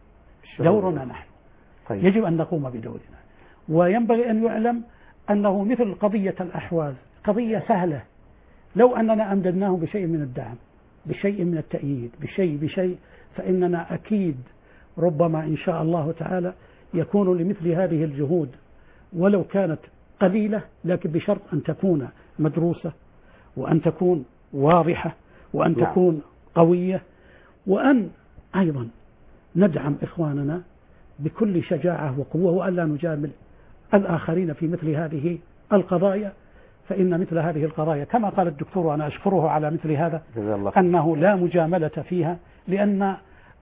دورنا نحن يجب أن نقوم بدورنا. وينبغي أن يعلم أنه مثل قضية الأحواز قضية سهلة، لو أننا أمددناه بشيء من الدعم، بشيء من التأييد، بشيء فإننا أكيد ربما إن شاء الله تعالى يكون لمثل هذه الجهود ولو كانت قليلة، لكن بشرط أن تكون مدروسة وأن تكون واضحة وأن تكون قوية، وأن أيضا ندعم إخواننا بكل شجاعة وقوة، وأن لا نجامل الآخرين في مثل هذه القضايا. فإن مثل هذه القضايا كما قال الدكتور وأنا أشكره على مثل هذا أنه لا مجاملة فيها، لأن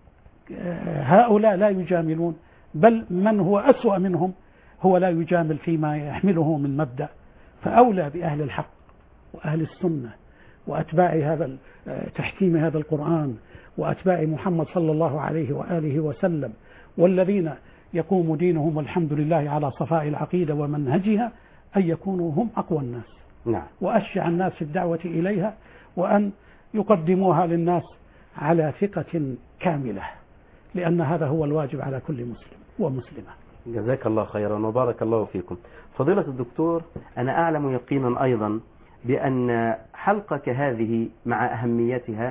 هؤلاء لا يجاملون، بل من هو أسوأ منهم هو لا يجامل فيما يحمله من مبدأ. فأولى بأهل الحق وأهل السنة وأتباع هذا تحكيم هذا القرآن وأتباع محمد صلى الله عليه وآله وسلم، والذين يقوم دينهم والحمد لله على صفاء العقيدة ومنهجها، أن يكونوا هم أقوى الناس وأشجع الناس في الدعوة إليها، وأن يقدموها للناس على ثقة كاملة، لأن هذا هو الواجب على كل مسلم ومسلمة. جزاك الله خيرا وبارك الله فيكم. فضيلة الدكتور، أنا أعلم يقينا أيضا بأن حلقة كهذه مع أهميتها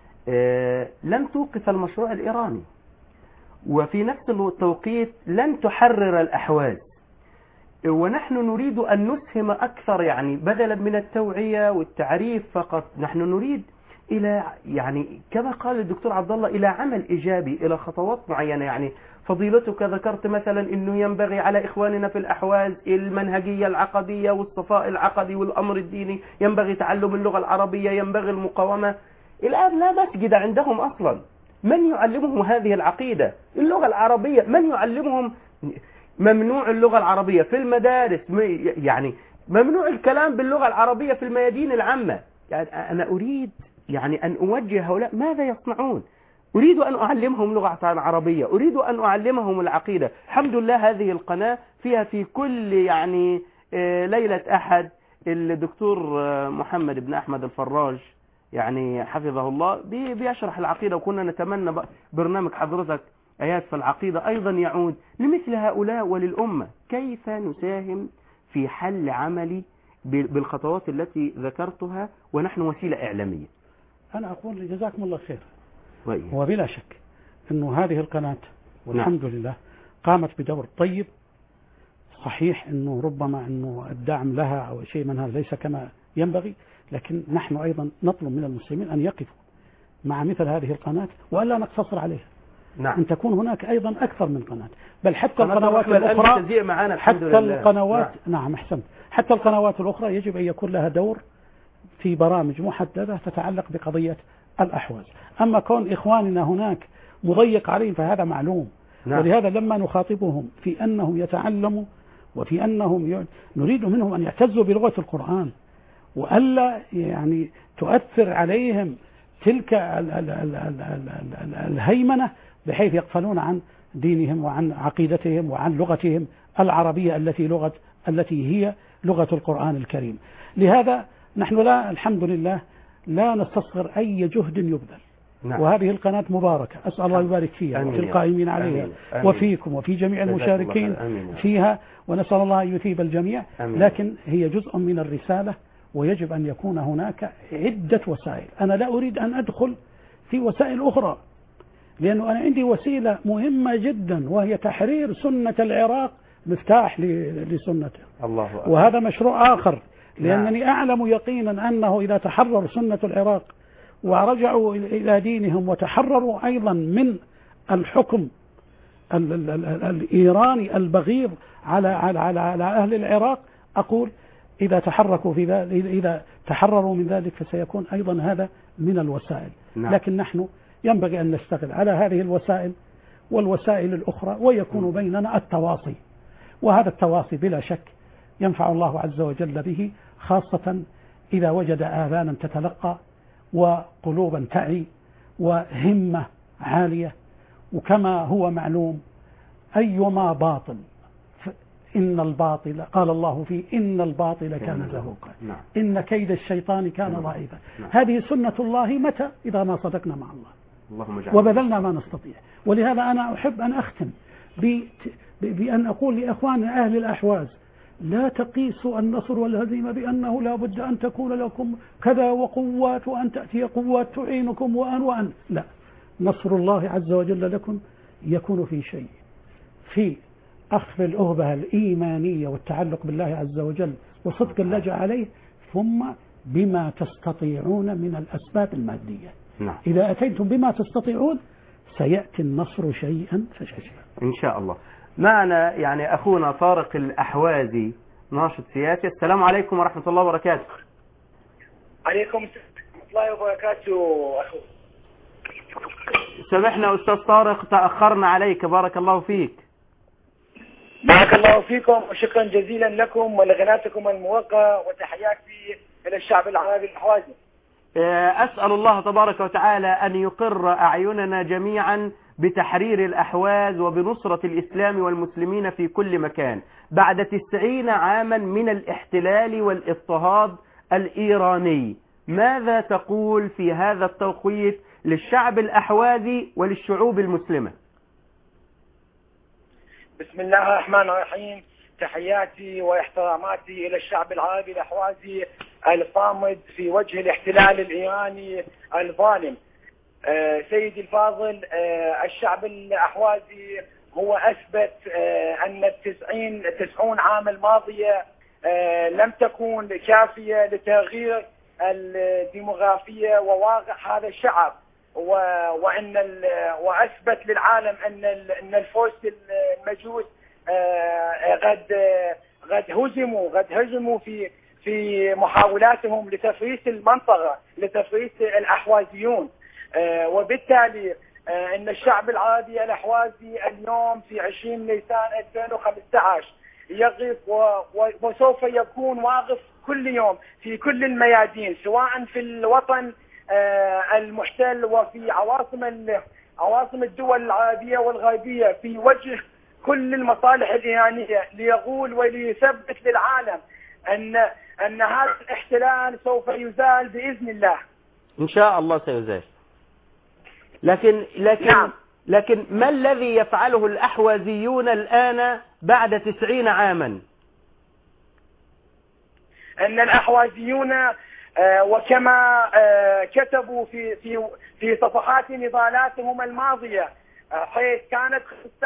لن توقف المشروع الإيراني، وفي نفس التوقيت لن تحرر الأحواز، ونحن نريد أن نسهم أكثر، يعني بدلا من التوعية والتعريف فقط، نحن نريد إلى يعني كما قال الدكتور عبد الله إلى عمل إيجابي، إلى خطوات معينة. يعني فضيلتك ذكرت مثلا أنه ينبغي على إخواننا في الأحواز المنهجية العقدية والصفاء العقدي والأمر الديني، ينبغي تعلم اللغة العربية، ينبغي المقاومة. الآن لا مسجد عندهم أصلا، من يعلمهم هذه العقيدة؟ اللغة العربية من يعلمهم؟ ممنوع اللغة العربية في المدارس، يعني ممنوع الكلام باللغة العربية في الميادين العامة. يعني أنا أريد يعني أن أوجه هؤلاء ماذا يصنعون. أريد أن أعلمهم لغة عربية، أريد أن أعلمهم العقيدة. الحمد لله هذه القناة فيها في كل يعني ليلة أحد الدكتور محمد بن أحمد الفراج يعني حفظه الله بيشرح العقيدة، وكنا نتمنى برنامج حضرتك آيات في العقيدة أيضا يعود لمثل هؤلاء وللأمة. كيف نساهم في حل عملي بالخطوات التي ذكرتها ونحن وسيلة إعلامية؟ أنا أقول جزاكم الله خير. وبلا شك أنه هذه القناة والحمد لله قامت بدور طيب. صحيح أنه ربما أنه الدعم لها أو شيء من هذا ليس كما ينبغي، لكن نحن أيضا نطلب من المسلمين أن يقفوا مع مثل هذه القناة وألا نقتصر عليها. أن تكون هناك أيضا أكثر من قناة، بل حتى القنوات الأخرى، حتى القنوات أحسنت، حتى القنوات الأخرى يجب أن يكون لها دور في برامج محددة تتعلق بقضية الأحواز. أما كون إخواننا هناك مضيق عليهم فهذا معلوم. ولهذا لما نخاطبهم في أنهم يتعلموا وفي أنهم نريد منهم أن يعتزوا بلغة القرآن، وألا يعني تؤثر عليهم تلك الهيمنة بحيث يغفلون عن دينهم وعن عقيدتهم وعن لغتهم العربية التي هي لغة القرآن الكريم. لهذا نحن الحمد لله لا نستصغر أي جهد يبذل. نعم. وهذه القناة مباركة، أسأل الله يبارك فيها وفي القائمين عليها وفيكم وفي جميع المشاركين فيها، ونسأل الله أن يثيب الجميع. لكن هي جزء من الرسالة، ويجب أن يكون هناك عدة وسائل. أنا لا أريد أن أدخل في وسائل أخرى، لأنه أنا عندي وسيلة مهمة جدا وهي تحرير سنة العراق، مفتاح لسنته. الله أكبر. وهذا مشروع آخر، لأنني أعلم يقينا أنه إذا تحرر سنة العراق ورجعوا إلى دينهم وتحرروا أيضا من الحكم الإيراني البغيض على أهل العراق، أقول إذا تحركوا في ذلك، إذا تحرروا من ذلك فسيكون أيضا هذا من الوسائل. لكن نحن ينبغي أن نشتغل على هذه الوسائل والوسائل الأخرى، ويكون بيننا التواصي، وهذا التواصي بلا شك ينفع الله عز وجل به، خاصة إذا وجد آذانا تتلقى وقلوبا تعي وهمة عالية. وكما هو معلوم أيما باطل إن الباطل، قال الله فيه إن الباطل كان زهوقا، إن كيد الشيطان كان ضعيفا. هذه سنة الله متى؟ إذا ما صدقنا مع الله وبذلنا ما نستطيع. ولهذا أنا أحب أن أختم بأن أقول لأخواننا أهل الأحواز: لا تقيسوا النصر والهزيمة بأنه لا بد أن تكون لكم كذا وقوات وأن تأتي قوات تعينكم وأن لا، نصر الله عز وجل لكم يكون في شيء، في أخذ الأهبة الإيمانية والتعلق بالله عز وجل وصدق اللجأ عليه، ثم بما تستطيعون من الأسباب المادية. إذا أتيتم بما تستطيعون سيأتي النصر شيئا فشيئا إن شاء الله. معنا يعني أخونا طارق الأحوازي، ناشط سياسي. السلام عليكم ورحمة الله وبركاته. عليكم السلام ورحمة الله وبركاته. سامحنا أستاذ طارق، تأخرنا عليك، بارك الله فيك. بارك الله فيكم وشكرا جزيلا لكم ولقناتكم الموقعة، وتحياتي إلى الشعب العربي الأحوازي. أسأل الله تبارك وتعالى أن يقر أعيننا جميعا بتحرير الأحواز وبنصرة الإسلام والمسلمين في كل مكان بعد 90 عاما من الاحتلال والاضطهاد الإيراني. ماذا تقول في هذا التوقيت للشعب الأحوازي وللشعوب المسلمة؟ بسم الله الرحمن الرحيم. تحياتي واحتراماتي إلى الشعب العربي الأحوازي الصامد في وجه الاحتلال الإيراني الظالم. سيدي الفاضل، الشعب الأحوازي هو أثبت أن 90 عام الماضية لم تكن كافية لتغيير الديموغرافية وواقع هذا الشعب، وأثبت للعالم أن الفرس المجوس قد هزموا في محاولاتهم لتفريس المنطقة، لتفريس الأحوازيون. وبالتالي أن الشعب العربي الأحوازي اليوم في 20 نيسان 2015 يقف وسوف يكون واقف كل يوم في كل الميادين، سواء في الوطن المحتل وفي عواصم الدول العربية والغربية، في وجه كل المصالح الإيرانية، ليقول وليثبت للعالم أن هذا الاحتلال سوف يزال بإذن الله. إن شاء الله سيزال. لكن ما الذي يفعله الأحوازيون الآن بعد 90 عاما؟ أن الأحوازيون وكما كتبوا في صفحات نضالاتهم الماضية، حيث كانت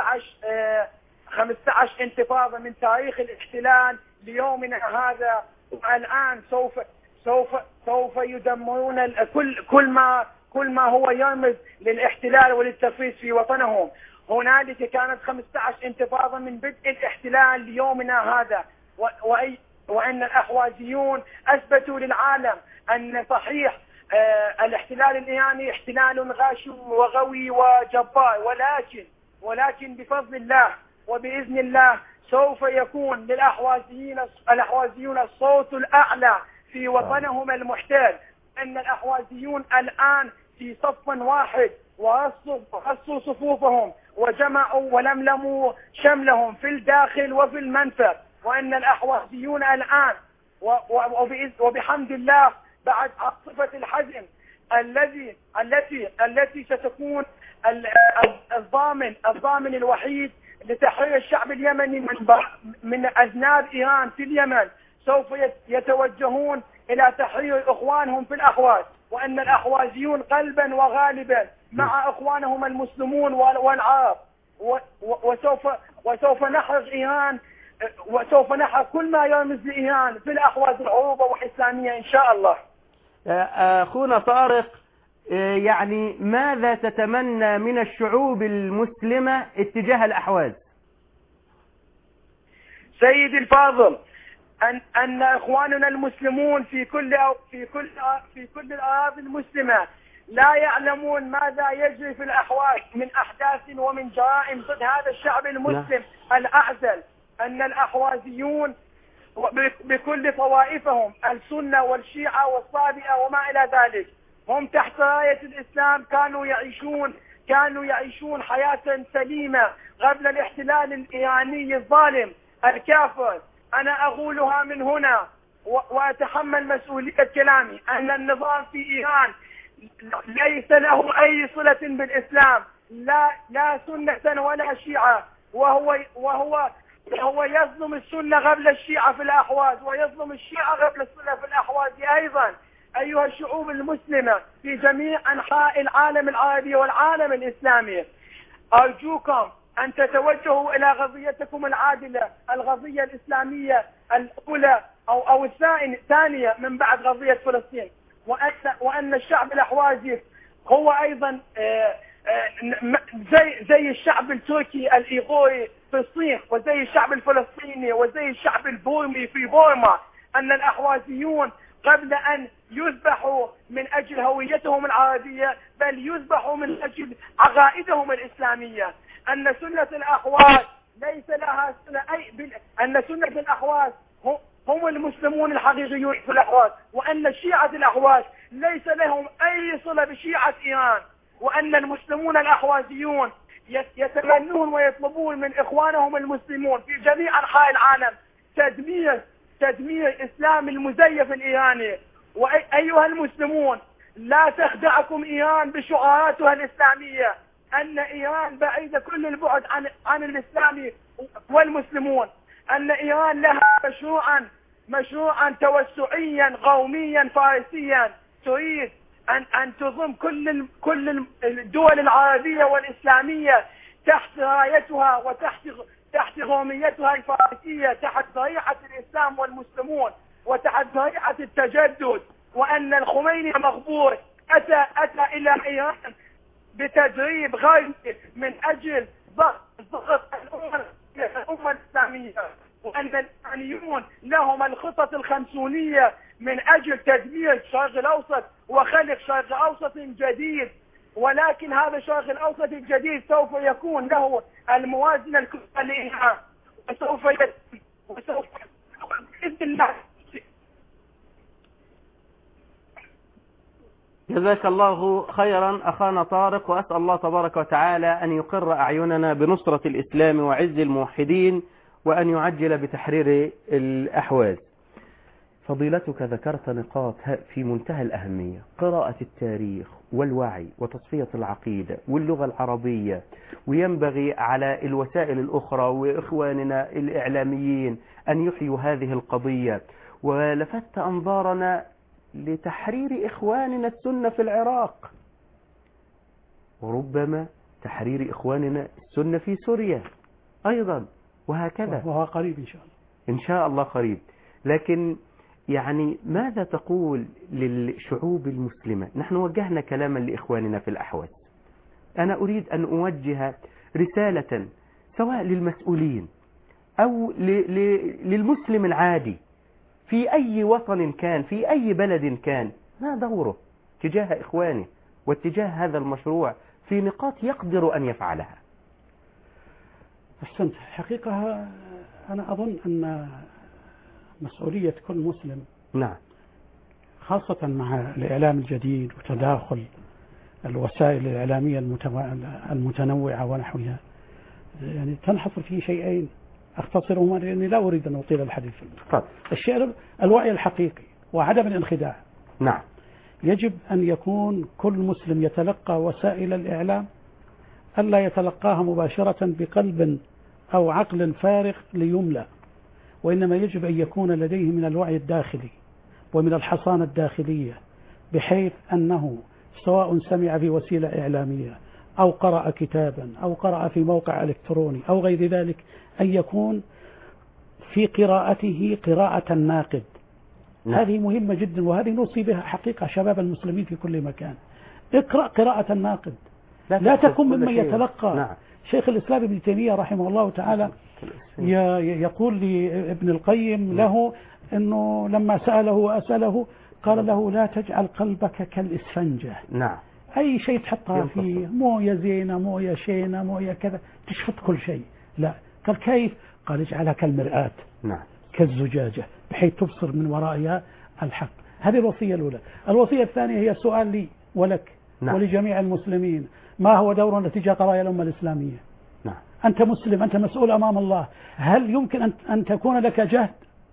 15 انتفاضة من تاريخ الاحتلال ليومنا هذا، والآن سوف يدمرون كل ما هو يرمز للاحتلال وللتفريط في وطنهم. هنالك كانت 15 انتفاضة من بدء الاحتلال ليومنا هذا، وأن الأحوازيون أثبتوا للعالم أن صحيح الاحتلال الإيراني احتلال غاشم وغوي وجبار، ولكن بفضل الله وبإذن الله سوف يكون للأحوازيون الصوت الأعلى في وطنهم المحتل. أن الأحوازيون الآن في صف واحد ورصوا صفوفهم وجمعوا ولملموا شملهم في الداخل وفي المنفى، وأن الأحوازيون الآن وبحمد الله بعد عاصفة الحزم التي ستكون الضامن الوحيد لتحرير الشعب اليمني من أذناب إيران في اليمن، سوف يتوجهون إلى تحرير إخوانهم في الأحواز، وأن الأحوازيون قلبا وغالبا مع إخوانهم المسلمون والعرب، وسوف نحرق إيران، وسوف نحرق كل ما يرمز لإيران في الأحواز العروبة والإسلامية إن شاء الله. أخونا طارق، يعني ماذا تتمنى من الشعوب المسلمة اتجاه الأحواز؟ سيدي الفاضل، أن إخواننا المسلمون في كل الأراضي المسلمة لا يعلمون ماذا يجري في الأحواز من أحداث ومن جرائم ضد هذا الشعب المسلم الأعزل. أن الأحوازيون بكل طوائفهم، السنة والشيعة والصابئة وما إلى ذلك، هم تحت راية الإسلام كانوا يعيشون حياة سليمة قبل الاحتلال الإيراني الظالم الكافر. أنا أقولها من هنا وأتحمل مسؤولية كلامي، أن النظام في إيران ليس له أي صلة بالإسلام، لا سنة ولا شيعة، وهو يظلم السنة قبل الشيعة في الأحواز، ويظلم الشيعة قبل السنة في الأحواز أيضا. أيها الشعوب المسلمة في جميع أنحاء العالم العربي والعالم الإسلامي، أرجوكم أن تتوجهوا إلى قضيتكم العادلة، القضية الإسلامية الأولى أو الثانية من بعد قضية فلسطين، وأن الشعب الأحوازي هو أيضا زي الشعب التركي الإيغوري في الصين، وزي الشعب الفلسطيني، وزي الشعب البورمي في بورما، أن الأحوازيون قبل أن يذبحوا من أجل هويتهم العربية بل يذبحوا من أجل عقائدهم الإسلامية. أن سنة الأحواز ليس لها أن سنة الأحواز هم المسلمون الحقيقيون في الأحواز، وأن شيعة الأحواز ليس لهم أي صلة بشيعة إيران، وأن المسلمون الأحوازيون يتمنون ويطلبون من إخوانهم المسلمون في جميع أنحاء العالم تدمير إسلام المزيف الإيراني. وأيها المسلمون، لا تخدعكم إيران بشعاراتها الإسلامية، أن إيران بعيدة كل البعد عن الإسلام والمسلمون، أن إيران لها مشروعا توسعيا قوميا فارسيا، تريد أن تضم كل الدول العربية والإسلامية تحت رايتها وتحت قوميتها الفارسية، تحت ذريعة الإسلام والمسلمون وتحت ذريعة التجدد. وأن الخميني المغبور أتى إلى إيران بتدريب غير من أجل ضغط الأمة الإسلامية، وأن الإيرانيون لهم الخطط الخمسونية من أجل تدمير الشرق الأوسط وخلق شرق أوسط جديد، ولكن هذا الشرق الأوسط الجديد سوف يكون له الموازنة الكبرى لإيران، وسوف بإذن الله. جزاك الله خيرا أخانا طارق، وأسأل الله تبارك وتعالى أن يقر أعيننا بنصرة الإسلام وعز الموحدين، وأن يعجل بتحرير الأحواز. فضيلتك ذكرت نقاط في منتهى الأهمية: قراءة التاريخ والوعي وتصفية العقيدة واللغة العربية، وينبغي على الوسائل الأخرى وإخواننا الإعلاميين أن يحيوا هذه القضية. ولفت أنظارنا لتحرير إخواننا السنة في العراق، وربما تحرير إخواننا السنة في سوريا أيضا، وهكذا، وهو قريب إن شاء الله، إن شاء الله قريب. لكن يعني ماذا تقول للشعوب المسلمة؟ نحن وجهنا كلاما لإخواننا في الأحواز، أنا أريد أن أوجه رسالة سواء للمسؤولين أو للمسلم العادي في أي وطن كان، في أي بلد كان، ما دوره تجاه إخوانه واتجاه هذا المشروع في نقاط يقدر أن يفعلها. أحسنت. حقيقة أنا أظن أن مسؤولية كل مسلم، نعم، خاصة مع الإعلام الجديد وتداخل الوسائل الإعلامية المتنوعة ونحوها، يعني تنحصر في شيئين أختصرهما لأني لا أريد أن أطيل الحديث فيه. الشيء الوعي الحقيقي وعدم الانخداع. نعم. يجب أن يكون كل مسلم يتلقى وسائل الإعلام ألا يتلقاها مباشرة بقلب أو عقل فارغ ليملأ، وإنما يجب أن يكون لديه من الوعي الداخلي ومن الحصانة الداخلية، بحيث أنه سواء سمع في وسيلة إعلامية أو قرأ كتابا أو قرأ في موقع إلكتروني أو غير ذلك، أن يكون في قراءته قراءة الناقد. هذه مهمة جدا، وهذه نوصي بها حقيقة شباب المسلمين في كل مكان. اقرأ قراءة الناقد، لا تكن ممن يتلقى. نعم. شيخ الإسلام ابن تيمية رحمه الله تعالى يقول لابن القيم له أنه لما سأله وأسأله قال له لا تجعل قلبك كالإسفنجة. نعم. أي شيء تحطها فيه، موية زينة موية شينة موية كذا، تشفط كل شيء. لا، قال كيف؟ قال اجعلها كالمرآة. نعم. كالزجاجة، بحيث تبصر من ورائها الحق. هذه الوصية الأولى. الوصية الثانية هي سؤال لي ولك. نعم. ولجميع المسلمين، ما هو دورنا تجاه قضايا الأمة الإسلامية؟ نعم. أنت مسلم، أنت مسؤول أمام الله، هل يمكن أن تكون لك جهد؟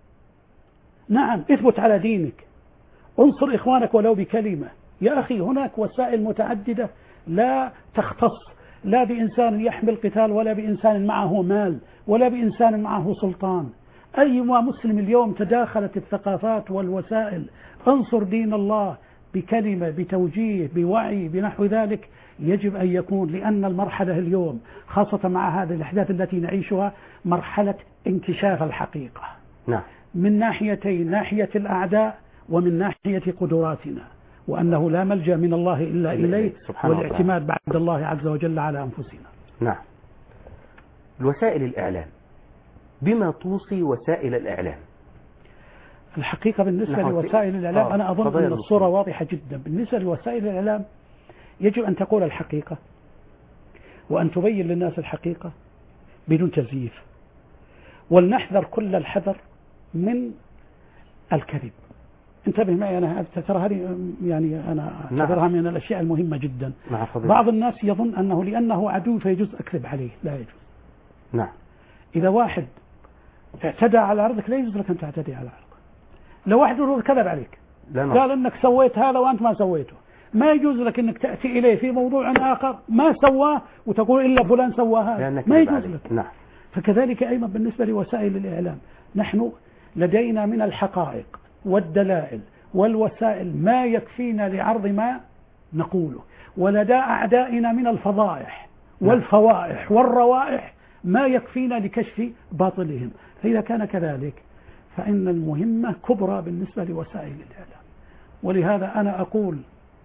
نعم، اثبت على دينك، انصر إخوانك ولو بكلمة. يا أخي هناك وسائل متعددة لا تختص لا بإنسان يحمل قتال ولا بإنسان معه مال ولا بإنسان معه سلطان. أيما مسلم اليوم تداخلت الثقافات والوسائل، انصر دين الله بكلمة، بتوجيه، بوعي، بنحو ذلك. يجب أن يكون، لأن المرحلة اليوم خاصة مع هذه الأحداث التي نعيشها مرحلة انكشاف الحقيقة. نعم. من ناحيتين، ناحية الأعداء ومن ناحية قدراتنا، وأنه لا ملجأ من الله إلا إليه، والاعتماد بعد الله عز وجل على أنفسنا. نعم. الوسائل الإعلام، بما توصي وسائل الإعلام؟ الحقيقة بالنسبة لوسائل الإعلام أنا أظن أن الصورة واضحة جدا. بالنسبة لوسائل الإعلام يجب أن تقول الحقيقة وأن تبين للناس الحقيقة بدون تزييف، ولنحذر كل الحذر من الكذب. انتبه معي، أنا ترى هذه يعني أنا أعتبرها من الأشياء المهمة جدا. بعض الناس يظن أنه لأنه عدو فيجوز أكذب عليه، لا يجوز. نعم. إذا واحد اعتدى على عرضك لا يجوز لك أن تعتدي على عرضه. لو واحد كذب عليك قال أنك سويت هذا وأنت ما سويته، ما يجوز لك أنك تأتي إليه في موضوع آخر ما سواه وتقول إلا فلان سوى هذا، ما يجوز لك. نعم. فكذلك أيضا بالنسبة لوسائل الإعلام، نحن لدينا من الحقائق والدلائل والوسائل ما يكفينا لعرض ما نقوله، ولدى أعدائنا من الفضائح والفوائح والروائح ما يكفينا لكشف باطلهم. فإذا كان كذلك فإن المهمة كبرى بالنسبة لوسائل الإعلام. ولهذا أنا أقول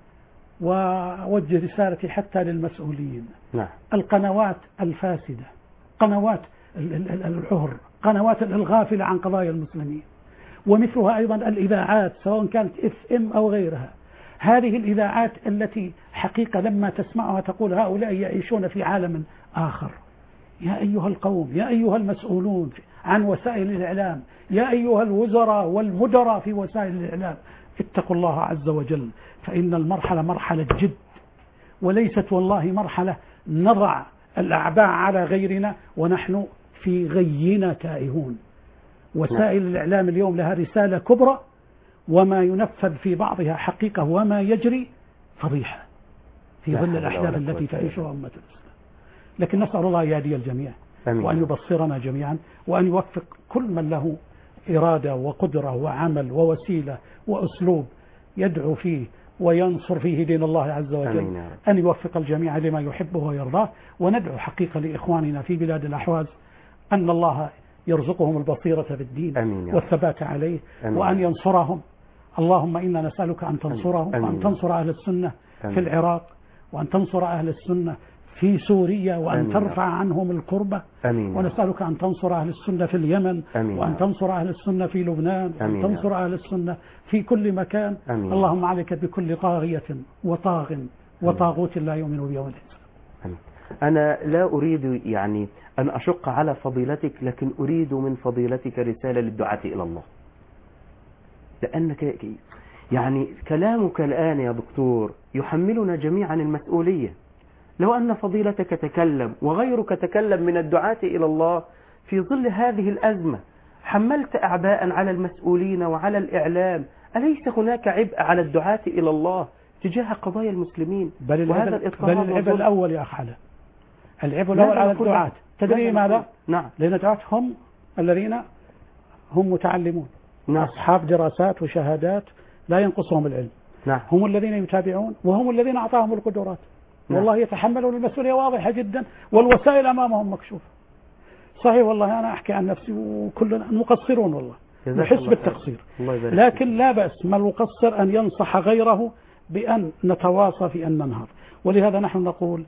وأوجه رسالتي حتى للمسؤولين. نعم. القنوات الفاسدة، قنوات العهر، قنوات الغافلة عن قضايا المسلمين، ومثلها أيضا الإذاعات سواء كانت FM أو غيرها. هذه الإذاعات التي حقيقة لما تسمعها تقول هؤلاء يعيشون في عالم آخر. يا أيها القوم، يا أيها المسؤولون عن وسائل الإعلام، يا أيها الوزراء والمدراء في وسائل الإعلام، اتقوا الله عز وجل، فإن المرحلة مرحلة جد، وليست والله مرحلة نضع الأعباء على غيرنا ونحن في غينا تائهون. وسائل الإعلام اليوم لها رسالة كبرى، وما ينفذ في بعضها حقيقة وما يجري فضيحة في ظل الأحداث التي تعيشها أمة الإسلام. لكن نسأل الله يهدي الجميع وأن يبصرنا جميعا، وأن يوفق كل من له إرادة وقدرة وعمل ووسيلة وأسلوب يدعو فيه وينصر فيه دين الله عز وجل، أن يوفق الجميع لما يحبه ويرضاه. وندعو حقيقة لإخواننا في بلاد الأحواز أن الله يرزقهم البصيرة في الدين والثبات عليه، وأن ينصرهم. اللهم إنا نسألك أن تنصرهم، وأن تنصر أهل السنة في العراق، وأن تنصر أهل السنة في سوريا، وأن ترفع عنهم الكربة. ونسألك أن تنصر أهل السنة في اليمن، وأن تنصر أهل السنة في لبنان، وأن تنصر أهل السنة في كل مكان. اللهم عليك بكل طاغية وطاغ وطاغوت لا يؤمن بيوم الحساب. أنا لا أريد يعني أن أشق على فضيلتك، لكن أريد من فضيلتك رسالة للدعاة إلى الله، لأنك يعني كلامك الآن يا دكتور يحملنا جميعا المسؤولية. لو أن فضيلتك تكلم وغيرك تكلم من الدعاة إلى الله في ظل هذه الأزمة، حملت أعباء على المسؤولين وعلى الإعلام، أليس هناك عبء على الدعاة إلى الله تجاه قضايا المسلمين؟ بل العبء الأول يا أخ على العبء الأول على الدعاة. تدري ماذا؟ نعم. لأن الدعاة هم الذين هم متعلمون، نعم. أصحاب دراسات وشهادات لا ينقصهم العلم. نعم. هم الذين يتابعون وهم الذين أعطاهم القدرات. نعم. والله يتحملون المسؤولية واضحة جدا، والوسائل أمامهم مكشوفة. صحيح والله أنا أحكي عن نفسي وكلنا مقصرون والله، نحس بالتقصير، لكن لا بأس ما المقصر أن ينصح غيره بأن نتواصى في أن ننهض. ولهذا نحن نقول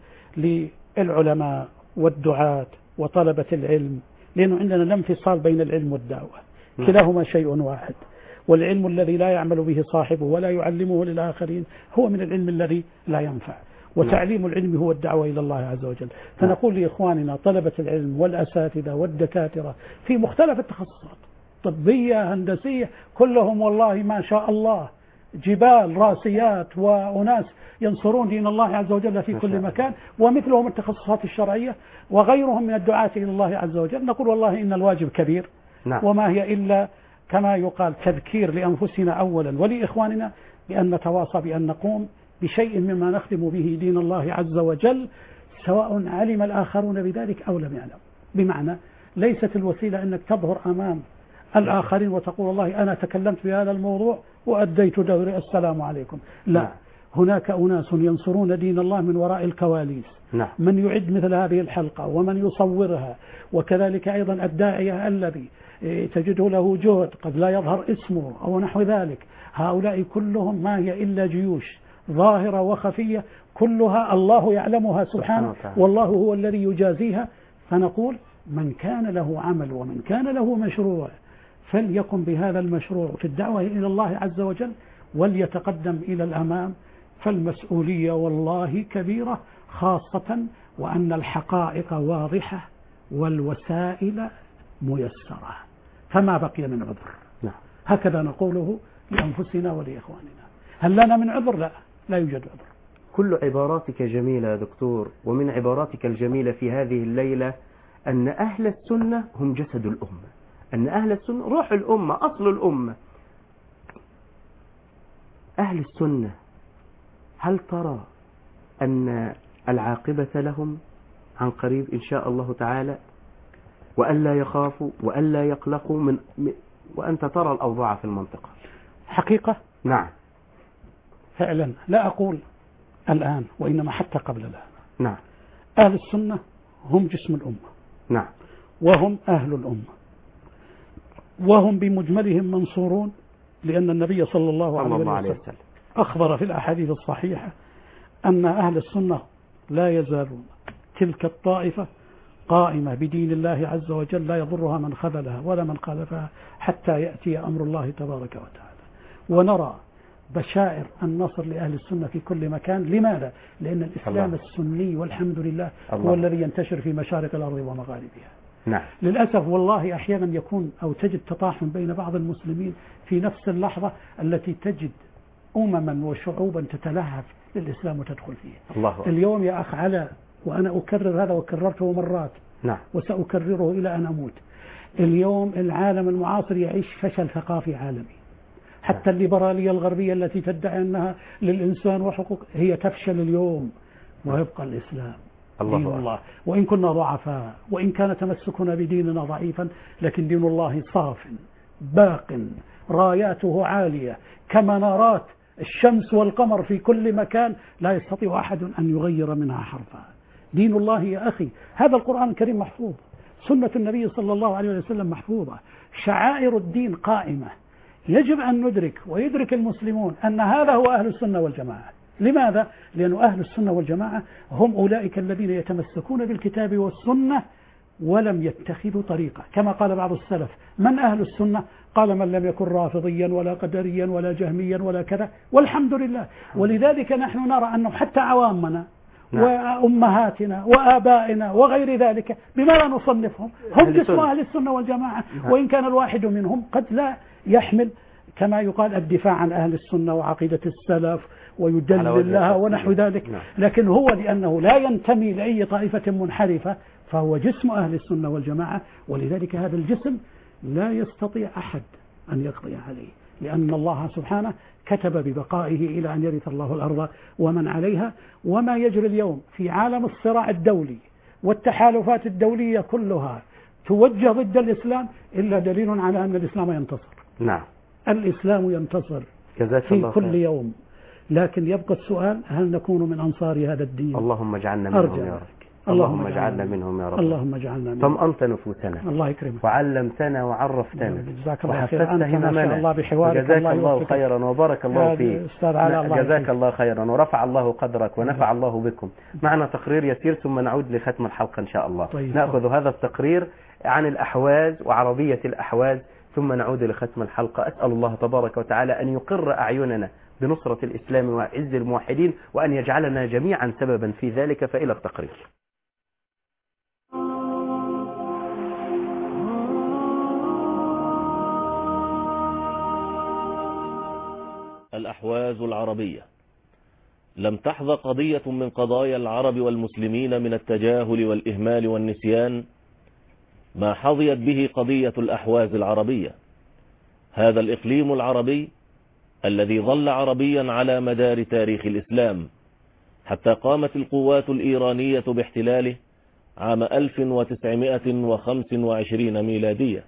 للعلماء والدعاة وطلبة العلم، لأنه عندنا لا انفصال بين العلم والدعوة، كلاهما شيء واحد. والعلم الذي لا يعمل به صاحبه ولا يعلمه للآخرين هو من العلم الذي لا ينفع، وتعليم العلم هو الدعوة إلى الله عز وجل. فنقول لإخواننا طلبة العلم والأساتذة والدكاترة في مختلف التخصصات، طبية، هندسية، كلهم والله ما شاء الله جبال راسيات وأناس ينصرون دين الله عز وجل في كل مكان، ومثلهم التخصصات الشرعية وغيرهم من الدعاة إلى الله عز وجل. نقول والله إن الواجب كبير، وما هي إلا كما يقال تذكير لأنفسنا أولا ولإخواننا بأن نتواصى بأن نقوم بشيء مما نخدم به دين الله عز وجل، سواء علم الآخرون بذلك أو لم يعلم. بمعنى ليست الوسيلة أنك تظهر أمام الآخرين وتقول والله أنا تكلمت في هذا الموضوع وأديت دوري السلام عليكم. لا، هناك أناس ينصرون دين الله من وراء الكواليس، من يعد مثل هذه الحلقة ومن يصورها، وكذلك أيضا الداعية الذي تجده له جهد قد لا يظهر اسمه أو نحو ذلك. هؤلاء كلهم ما هي إلا جيوش ظاهرة وخفية، كلها الله يعلمها سبحانه، والله هو الذي يجازيها. فنقول من كان له عمل ومن كان له مشروع فليقم بهذا المشروع في الدعوة إلى الله عز وجل وليتقدم إلى الأمام، فالمسؤولية والله كبيرة، خاصة وأن الحقائق واضحة والوسائل ميسرة، فما بقي من عذر. هكذا نقوله لأنفسنا ولإخواننا. هل لنا من عذر؟ لا يوجد عذر. كل عباراتك جميلة يا دكتور، ومن عباراتك الجميلة في هذه الليلة أن أهل السنة هم جسد الأمة، أن أهل السنة روح الأمة، أصل الأمة. أهل السنة هل ترى أن العاقبة لهم عن قريب إن شاء الله تعالى، وألا يخافوا وألا يقلقوا وأنت ترى الأوضاع في المنطقة؟ حقيقة نعم فعلا، لا أقول الآن وإنما حتى قبل الآن. نعم. أهل السنة هم جسم الأمة. نعم. وهم أهل الأمة، وهم بمجملهم منصورون، لأن النبي صلى الله عليه وسلم أخبر في الأحاديث الصحيحة أن أهل السنة لا يزالون تلك الطائفة قائمة بدين الله عز وجل، لا يضرها من خذلها ولا من خالفها حتى يأتي أمر الله تبارك وتعالى. ونرى بشائر النصر لأهل السنة في كل مكان. لماذا؟ لأن الإسلام السني والحمد لله هو الذي ينتشر في مشارق الأرض ومغاربها. نعم. للأسف والله أحيانا يكون أو تجد تطاحن بين بعض المسلمين في نفس اللحظة التي تجد أمما وشعوبا تتلهف للإسلام وتدخل فيه. الله. اليوم يا أخ علاء، وأنا أكرر هذا وكررته مرات، نعم، وسأكرره إلى أن أموت، اليوم العالم المعاصر يعيش فشل ثقافي عالمي. حتى الليبرالية الغربية التي تدعي أنها للإنسان وحقوق هي تفشل اليوم، ويبقى الإسلام دين الله. وإن كنا ضعفاء وإن كان تمسكنا بديننا ضعيفا، لكن دين الله صاف باق، راياته عالية كمنارات الشمس والقمر في كل مكان، لا يستطيع أحد أن يغير منها حرفا. دين الله يا أخي، هذا القرآن الكريم محفوظ، سنة النبي صلى الله عليه وسلم محفوظة، شعائر الدين قائمة. يجب أن ندرك ويدرك المسلمون أن هذا هو أهل السنة والجماعة. لماذا؟ لأن أهل السنة والجماعة هم أولئك الذين يتمسكون بالكتاب والسنة ولم يتخذوا طريقة، كما قال بعض السلف: من أهل السنة؟ قال: من لم يكن رافضيا ولا قدريا ولا جهميا ولا كذا، والحمد لله. ولذلك نحن نرى أنه حتى عوامنا وأمهاتنا وآبائنا وغير ذلك بما لا نصنفهم هم جسم أهل السنة والجماعة، وإن كان الواحد منهم قد لا يحمل كما يقال الدفاع عن أهل السنة وعقيدة السلف ويدلل لها ونحو ذلك، لكن هو لأنه لا ينتمي لأي طائفة منحرفة فهو جسم أهل السنة والجماعة، ولذلك هذا الجسم لا يستطيع أحد أن يقضي عليه، لأن الله سبحانه كتب ببقائه إلى أن يرث الله الأرض ومن عليها. وما يجري اليوم في عالم الصراع الدولي والتحالفات الدولية كلها توجه ضد الإسلام إلا دليل على أن الإسلام ينتصر. نعم، الإسلام ينتصر في كل يوم، لكن يبقى السؤال هل نكون من أنصار هذا الدين؟ اللهم اجعلنا منهم يا رب. اللهم اجعلنا منهم يا رب. اللهم اجعلنا منهم. طمأنت نفوسنا، الله يكرمك، وعلمتنا وعرفتنا، جزاك الله خير. أنت ما شاء الله بحوارك، جزاك الله خيرا وبارك الله فيك. جزاك الله خيرا ورفع الله قدرك ونفع الله بكم. معنا تقرير يسير ثم نعود لختم الحلقة إن شاء الله. نأخذ هذا التقرير عن الأحواز وعربية الأحواز ثم نعود لختم الحلقة. أسأل الله تبارك وتعالى أن يقر أعيننا بنصرة الإسلام وعز الموحدين، وأن يجعلنا جميعا سببا في ذلك. فإلى التقرير. الأحواز العربية لم تحظ قضية من قضايا العرب والمسلمين من التجاهل والإهمال والنسيان ما حظيت به قضية الأحواز العربية. هذا الإقليم العربي الذي ظل عربيا على مدار تاريخ الإسلام حتى قامت القوات الإيرانية باحتلاله عام 1925 ميلادية.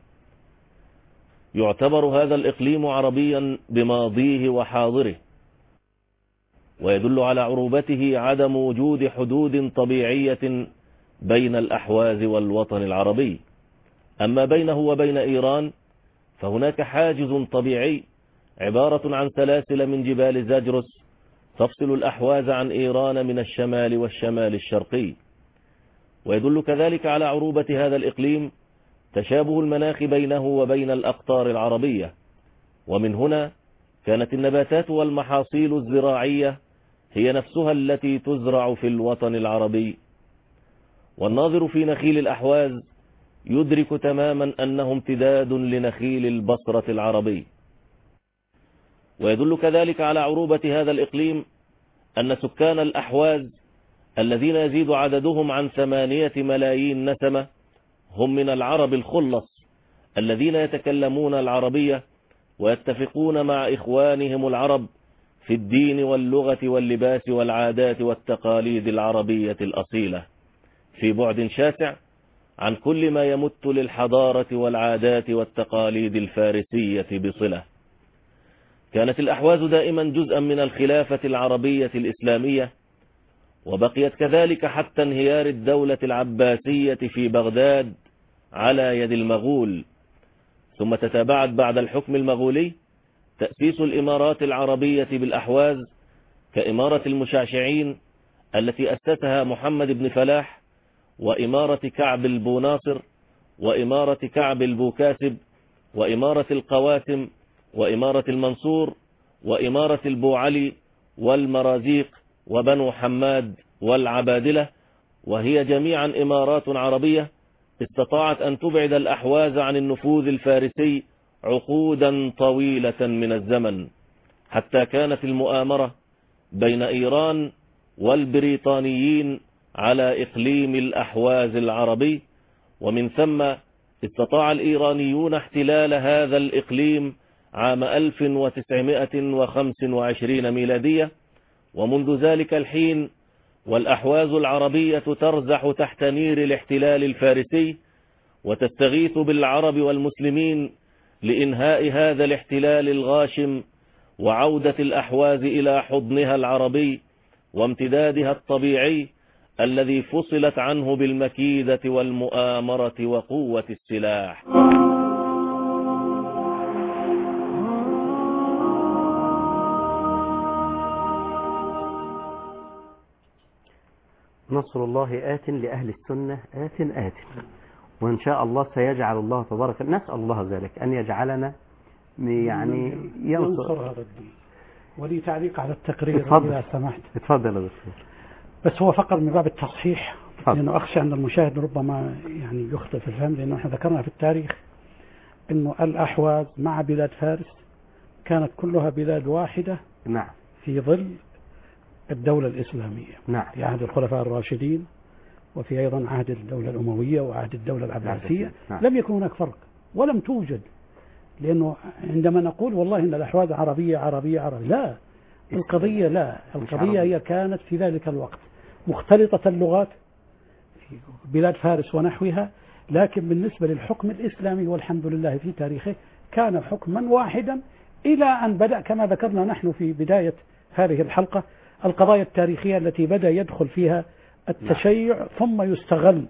يعتبر هذا الإقليم عربيا بماضيه وحاضره، ويدل على عروبته عدم وجود حدود طبيعية بين الأحواز والوطن العربي. أما بينه وبين إيران فهناك حاجز طبيعي عبارة عن سلاسل من جبال زاجرس تفصل الأحواز عن إيران من الشمال والشمال الشرقي. ويدل كذلك على عروبة هذا الإقليم تشابه المناخ بينه وبين الأقطار العربية، ومن هنا كانت النباتات والمحاصيل الزراعية هي نفسها التي تزرع في الوطن العربي. والناظر في نخيل الأحواز يدرك تماما أنه امتداد لنخيل البصرة العربي. ويدل كذلك على عروبة هذا الإقليم أن سكان الأحواز الذين يزيد عددهم عن 8 ملايين نسمة هم من العرب الخلص الذين يتكلمون العربية ويتفقون مع إخوانهم العرب في الدين واللغة واللباس والعادات والتقاليد العربية الأصيلة في بعد شاسع عن كل ما يمت للحضارة والعادات والتقاليد الفارسية بصلة. كانت الأحواز دائما جزءا من الخلافة العربية الإسلامية، وبقيت كذلك حتى انهيار الدولة العباسية في بغداد على يد المغول، ثم تتابعت بعد الحكم المغولي تأسيس الإمارات العربية بالأحواز كإمارة المشعشعين التي أسسها محمد بن فلاح، وإمارة كعب البوناصر، وإمارة كعب البوكاسب، وإمارة القواسم، وإمارة المنصور، وإمارة البوعلي والمرازيق وبنو حماد والعبادلة، وهي جميعا إمارات عربية استطاعت أن تبعد الأحواز عن النفوذ الفارسي عقودا طويلة من الزمن، حتى كانت المؤامرة بين إيران والبريطانيين على إقليم الأحواز العربي، ومن ثم استطاع الإيرانيون احتلال هذا الإقليم عام 1925 ميلادية، ومنذ ذلك الحين والأحواز العربية ترزح تحت نير الاحتلال الفارسي وتستغيث بالعرب والمسلمين لإنهاء هذا الاحتلال الغاشم وعودة الأحواز إلى حضنها العربي وامتدادها الطبيعي الذي فصلت عنه بالمكيدة والمؤامرة وقوة السلاح. نصر الله آت لأهل السنة آت، وإن شاء الله سيجعل الله تبارك. نسأل الله ذلك أن يجعلنا يعني ينصر هذا الدين. ولي تعليق على التقرير إذا سمحت. اتفضل يا دكتور. بس هو فقط من باب التصحيح، لأنه أخشى أن المشاهد ربما يعني يخطئ في الفهم، لأنه احنا ذكرنا في التاريخ أنه الأحواز مع بلاد فارس كانت كلها بلاد واحدة نعم في ظل الدولة الإسلامية نعم في عهد الخلفاء الراشدين، وفي أيضا عهد الدولة الأموية وعهد الدولة العباسية. نعم. لم يكن هناك فرق ولم توجد، لأنه عندما نقول والله إن الأحواز عربية عربية عربية، لا، القضية لا، القضية هي كانت في ذلك الوقت مختلطة اللغات في بلاد فارس ونحوها، لكن بالنسبة للحكم الإسلامي والحمد لله في تاريخه كان حكما واحدا، إلى أن بدأ كما ذكرنا نحن في بداية هذه الحلقة القضايا التاريخية التي بدأ يدخل فيها التشيع، ثم يستغل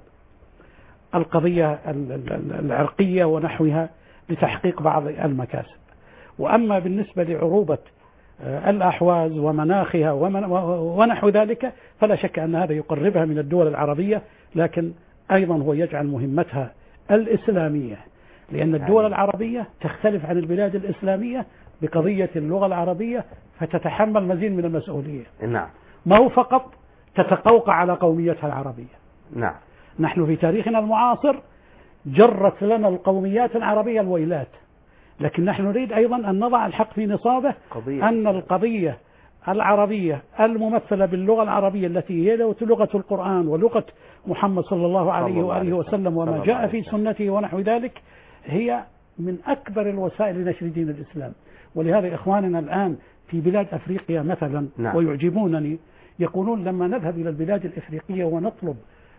القضية العرقية ونحوها لتحقيق بعض المكاسب. وأما بالنسبة لعروبة الأحواز ومناخها ونحو ذلك فلا شك أن هذا يقربها من الدول العربية، لكن أيضا هو يجعل مهمتها الإسلامية، لأن الدول العربية تختلف عن البلاد الإسلامية بقضية اللغة العربية، فتتحمل مزيد من المسؤولية. نعم. ما هو فقط تتقوقع على قوميتها العربية. نعم. نحن في تاريخنا المعاصر جرت لنا القوميات العربية الويلات، لكن نحن نريد أيضا أن نضع الحق في نصابه، أن القضية العربية الممثلة باللغة العربية التي هي لغة القرآن ولغة محمد صلى الله عليه وآله وسلم وما جاء في سنته ونحو ذلك، هي من أكبر الوسائل لنشر دين الإسلام. ولهذا إخواننا الآن في بلاد أفريقيا مثلا نعم. ويعجبونني يقولون لما نذهب إلى البلاد الإفريقية ونطلب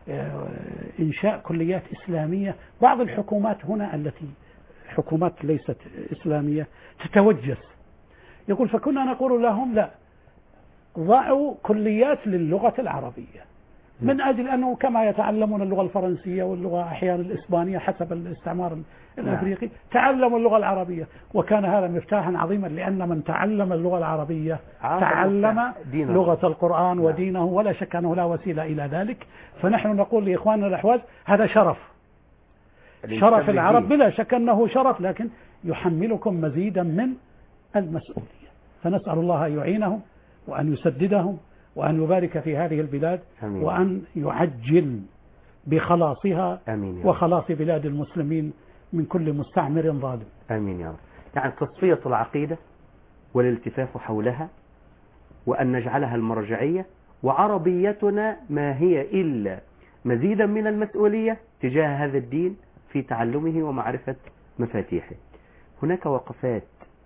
إنشاء كليات إسلامية، بعض الحكومات هنا التي حكومات ليست إسلامية تتوجس، يقول فكنا نقول لهم لا، ضعوا كليات للغة العربية، من أجل أنه كما يتعلمون اللغة الفرنسية واللغة أحيانا الإسبانية حسب الاستعمار الأفريقي تعلموا اللغة العربية، وكان هذا مفتاحا عظيما، لأن من تعلم اللغة العربية تعلم لغة القرآن ودينه، ولا شك أنه لا وسيلة إلى ذلك. فنحن نقول لإخواننا الأحواز هذا شرف العرب، بلا شك أنه شرف، لكن يحملكم مزيدا من المسؤولية. فنسأل الله أن يعينهم وأن يسددهم وأن يبارك في هذه البلاد، أمين. وأن يعجل بخلاصها أمين وخلاص بلاد المسلمين من كل مستعمر ظالم. آمين يا رب. يعني تصفية العقيدة والالتفاف حولها، وأن نجعلها المرجعية، وعربيتنا ما هي إلا مزيدا من المسؤولية تجاه هذا الدين في تعلمه ومعرفة مفاتيحه. هناك وقفات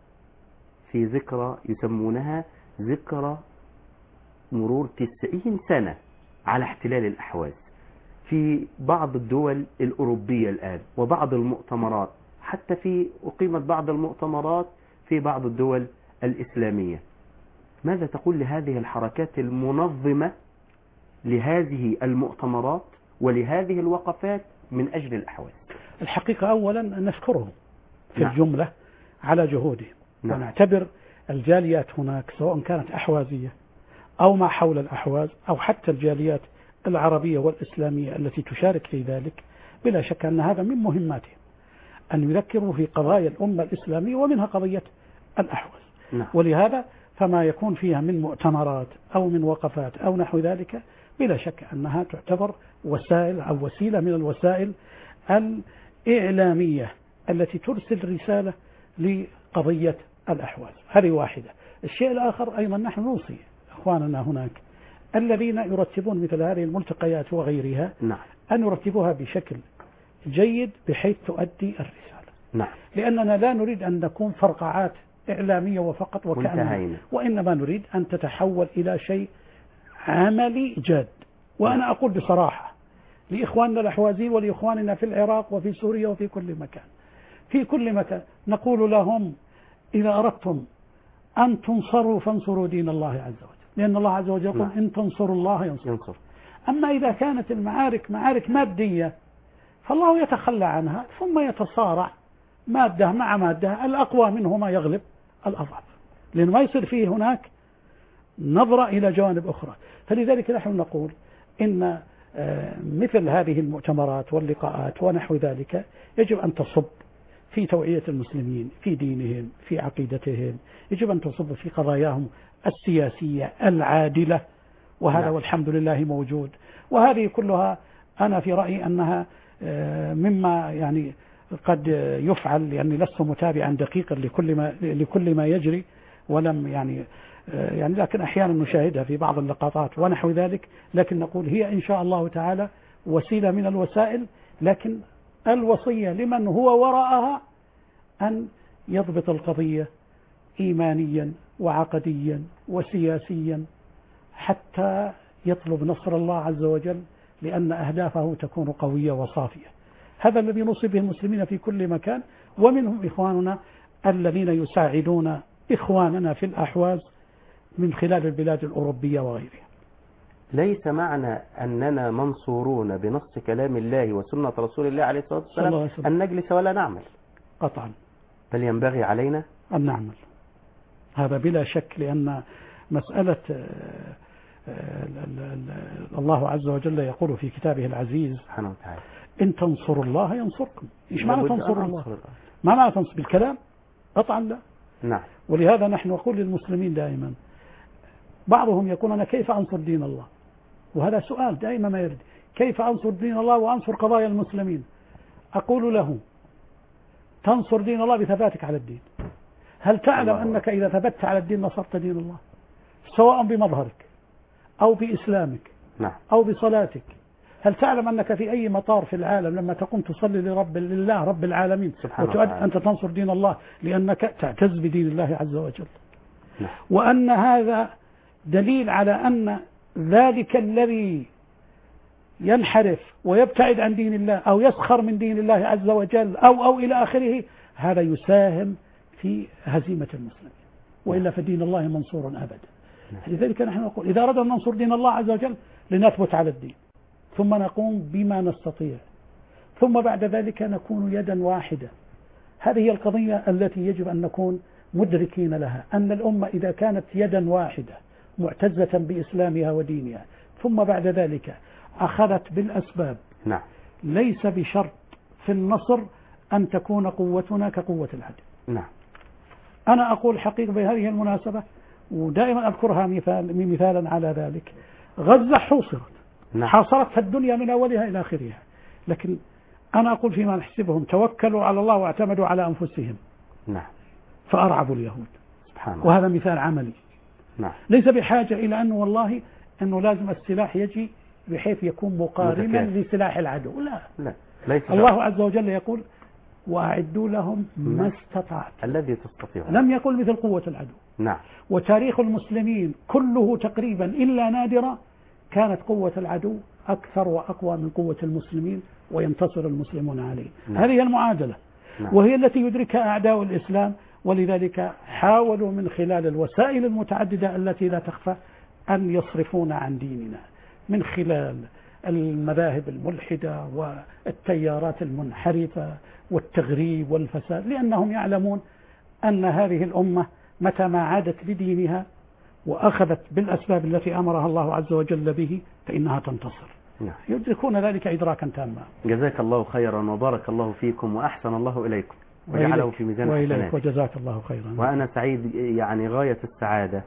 في ذكرى يسمونها ذكرى مرور 90 سنة على احتلال الأحواز في بعض الدول الأوروبية الآن، وبعض المؤتمرات، حتى أقيمت بعض المؤتمرات في بعض الدول الإسلامية. ماذا تقول لهذه الحركات المنظمة لهذه المؤتمرات ولهذه الوقفات من أجل الأحواز؟ الحقيقة أولا نشكرهم في الجملة على جهودهم، ونعتبر الجاليات هناك سواء كانت أحوازية أو ما حول الأحواز أو حتى الجاليات العربية والإسلامية التي تشارك في ذلك، بلا شك أن هذا من مهماتهم أن يذكروا في قضايا الأمة الإسلامية ومنها قضية الأحواز. ولهذا فما يكون فيها من مؤتمرات أو من وقفات أو نحو ذلك بلا شك أنها تعتبر وسائل أو وسيلة من الوسائل الإعلامية التي ترسل رسالة لقضية الأحواز. هذه واحدة. الشيء الآخر أيضا نحن نوصي إخواننا هناك الذين يرتبون مثل هذه الملتقيات وغيرها أن يرتبوها بشكل جيد بحيث تؤدي الرسالة. لأننا لا نريد أن نكون فرقعات إعلامية وفقط وإنما نريد أن تتحول إلى شيء عملي جاد. وأنا أقول بصراحة لإخواننا الأحوازيين ولإخواننا في العراق وفي سوريا وفي كل مكان، في كل مكان نقول لهم إذا أردتم أن تنصروا فانصروا دين الله عز وجل، لأن الله عز وجل يقول إن تنصروا الله ينصر. أما إذا كانت المعارك معارك مادية فالله يتخلى عنها ثم يتصارع مادة مع مادة، الأقوى منهما يغلب الأضعف، لأن ما يصير فيه هناك نظرة إلى جوانب أخرى. فلذلك نحن نقول إن مثل هذه المؤتمرات واللقاءات ونحو ذلك يجب أن تصب في توعية المسلمين في دينهم في عقيدتهم، يجب أن تصب في قضاياهم السياسية العادلة، وهذا والحمد لله موجود. وهذه كلها أنا في رأيي أنها مما يعني قد يفعل، يعني لست متابعا دقيقا لكل ما يجري، ولم يعني لكن أحيانا نشاهدها في بعض اللقطات ونحو ذلك، لكن نقول هي إن شاء الله تعالى وسيلة من الوسائل، لكن الوصية لمن هو وراءها أن يضبط القضية إيمانيا وعقديا وسياسيا حتى يطلب نصر الله عز وجل، لأن أهدافه تكون قوية وصافية. هذا الذي نوصي به المسلمين في كل مكان، ومنهم إخواننا الذين يساعدون إخواننا في الأحواز من خلال البلاد الأوروبية وغيرها. ليس معنى أننا منصورون بنص كلام الله وسنة رسول الله عليه الصلاة والسلام أن نجلس ولا نعمل قطعا، بل ينبغي علينا أن نعمل، هذا بلا شك، لأن مسألة الله عز وجل يقول في كتابه العزيز سبحانه وتعالى إن تنصروا الله ينصركم. إيش معنى تنصروا الله؟ ما معنى تنصر بالكلام؟ قطعا لا. نعم. ولهذا نحن نقول للمسلمين دائما، بعضهم يقول أنا كيف أنصر دين الله؟ وهذا سؤال دائما ما يرد، كيف أنصر دين الله وأنصر قضايا المسلمين؟ أقول له تنصر دين الله بثباتك على الدين. هل تعلم أنك إذا ثبت على الدين نصرت دين الله، سواء بمظهرك أو بإسلامك أو بصلاتك؟ هل تعلم أنك في أي مطار في العالم لما تقوم تصلي لله رب العالمين وتؤدي أنت تنصر دين الله، لأنك تعتز بدين الله عز وجل؟ وأن هذا دليل على أن ذلك الذي ينحرف ويبتعد عن دين الله أو يسخر من دين الله عز وجل أو إلى آخره، هذا يساهم في هزيمة المسلمين، وإلا فدين الله منصور أبدا. لذلك نحن نقول إذا أردنا أن ننصر دين الله عز وجل لنثبت على الدين، ثم نقوم بما نستطيع، ثم بعد ذلك نكون يدا واحدة. هذه هي القضية التي يجب أن نكون مدركين لها، أن الأمة إذا كانت يدا واحدة معتزة بإسلامها ودينها، ثم بعد ذلك أخذت بالأسباب، ليس بشرط في النصر أن تكون قوتنا كقوة العدو. أنا أقول حقيقة بهذه المناسبة، ودائما أذكرها مثالا على ذلك، غزة حوصرت، حاصرتها الدنيا من أولها إلى آخرها، لكن أنا أقول فيما نحسبهم توكلوا على الله واعتمدوا على أنفسهم فأرعبوا اليهود. وهذا مثال عملي. ليس بحاجة إلى أنه والله أنه لازم السلاح يجي بحيث يكون مقارنا لسلاح العدو، لا. الله عز وجل يقول وأعدوا لهم ما استطعت، الذي تستطيع، لم يقل مثل قوة العدو. وتاريخ المسلمين كله تقريبا إلا نادرة كانت قوة العدو أكثر وأقوى من قوة المسلمين وينتصر المسلمون عليه. هذه هي المعادلة، وهي التي يدركها أعداء الإسلام، ولذلك حاولوا من خلال الوسائل المتعددة التي لا تخفى أن يصرفون عن ديننا، من خلال المذاهب الملحدة والتيارات المنحرفة والتغريب والفساد، لأنهم يعلمون أن هذه الأمة متى ما عادت لدينها وأخذت بالأسباب التي أمرها الله عز وجل به فإنها تنتصر. يدركون ذلك إدراكا تاما. جزاك الله خيرا وبارك الله فيكم وأحسن الله إليكم وجعله في ميزان حسناتكم. وجزاك الله خيرا. وأنا سعيد يعني غاية السعادة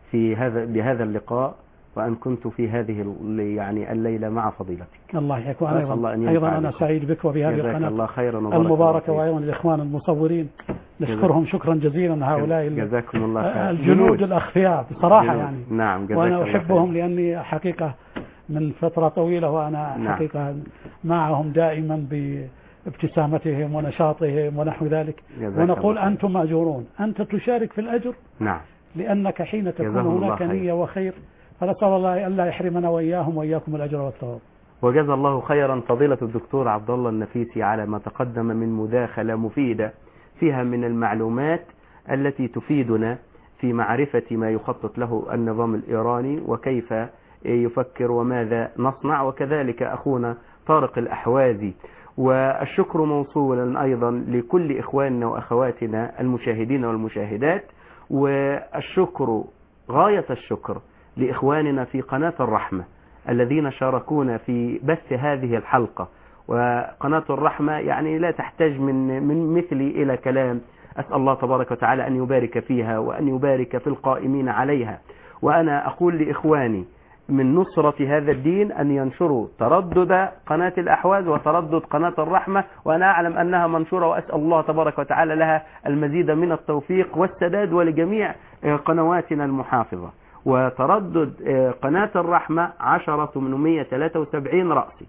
بهذا اللقاء، وأن كنت في هذه يعني الليلة مع فضيلتك. الله يحييك. أيضا أنا سعيد بك وبهذه القناة المباركة، وأيضا الإخوان المصورين نشكرهم شكرا جزيلا، هؤلاء جزاكم الله الجنود الأخفياء بصراحة يعني. نعم. وأنا أحبهم لأني حقيقة من فترة طويلة وأنا حقيقة معهم دائما بابتسامتهم ونشاطهم ونحو ذلك، ونقول أنتم مأجورون، أنت تشارك في الأجر، لأنك حين تكون هناك نية وخير فنسأل الله ألا يحرمنا وإياهم وإياكم الأجر والثواب. وجزا الله خيرا فضيلة الدكتور عبد الله النفيسي على ما تقدم من مداخلة مفيدة فيها من المعلومات التي تفيدنا في معرفة ما يخطط له النظام الإيراني وكيف يفكر وماذا نصنع، وكذلك أخونا طارق الأحوازي. والشكر موصولا أيضا لكل إخواننا وأخواتنا المشاهدين والمشاهدات، والشكر غاية الشكر لإخواننا في قناة الرحمة الذين شاركونا في بث هذه الحلقة. وقناة الرحمة يعني لا تحتاج من مثلي إلى كلام، أسأل الله تبارك وتعالى أن يبارك فيها وأن يبارك في القائمين عليها. وأنا أقول لإخواني من نصرة هذا الدين أن ينشروا تردد قناة الأحواز وتردد قناة الرحمة، وأنا أعلم أنها منشورة، وأسأل الله تبارك وتعالى لها المزيد من التوفيق والسداد، ولجميع قنواتنا المحافظة. وتردد قناة الرحمة 10,873 رأسي،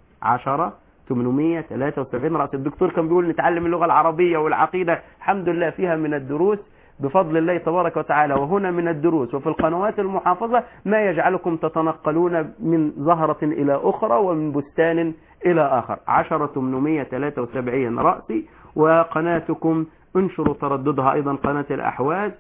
10,873 رأسي. الدكتور كان بيقول نتعلم اللغة العربية والعقيدة، الحمد لله فيها من الدروس بفضل الله تبارك وتعالى، وهنا من الدروس وفي القنوات المحافظة ما يجعلكم تتنقلون من زهرة إلى أخرى ومن بستان إلى آخر. 10,873 رأسي. وقناتكم انشروا ترددها أيضا قناة الأحواز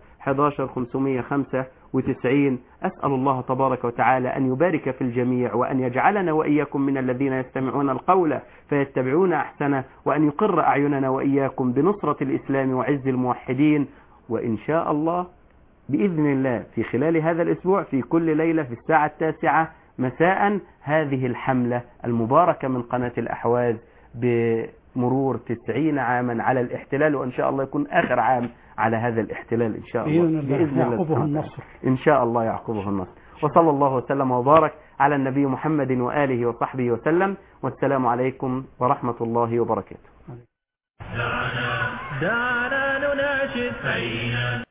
11,595. أسأل الله تبارك وتعالى أن يبارك في الجميع، وأن يجعلنا وإياكم من الذين يستمعون القول فيتبعون أحسنه، وأن يقر أعيننا وإياكم بنصرة الإسلام وعز الموحدين. وإن شاء الله بإذن الله في خلال هذا الأسبوع في كل ليلة في الساعة 9 مساء هذه الحملة المباركة من قناة الأحواز بمرور 90 عاما على الاحتلال، وإن شاء الله يكون آخر عام على هذا الاحتلال إن شاء الله بإذن يعقبه النصر إن شاء الله يعقبه النصر. وصلى الله وسلم وبارك على النبي محمد وآله وصحبه وسلم، والسلام عليكم ورحمة الله وبركاته. دعنا نناشد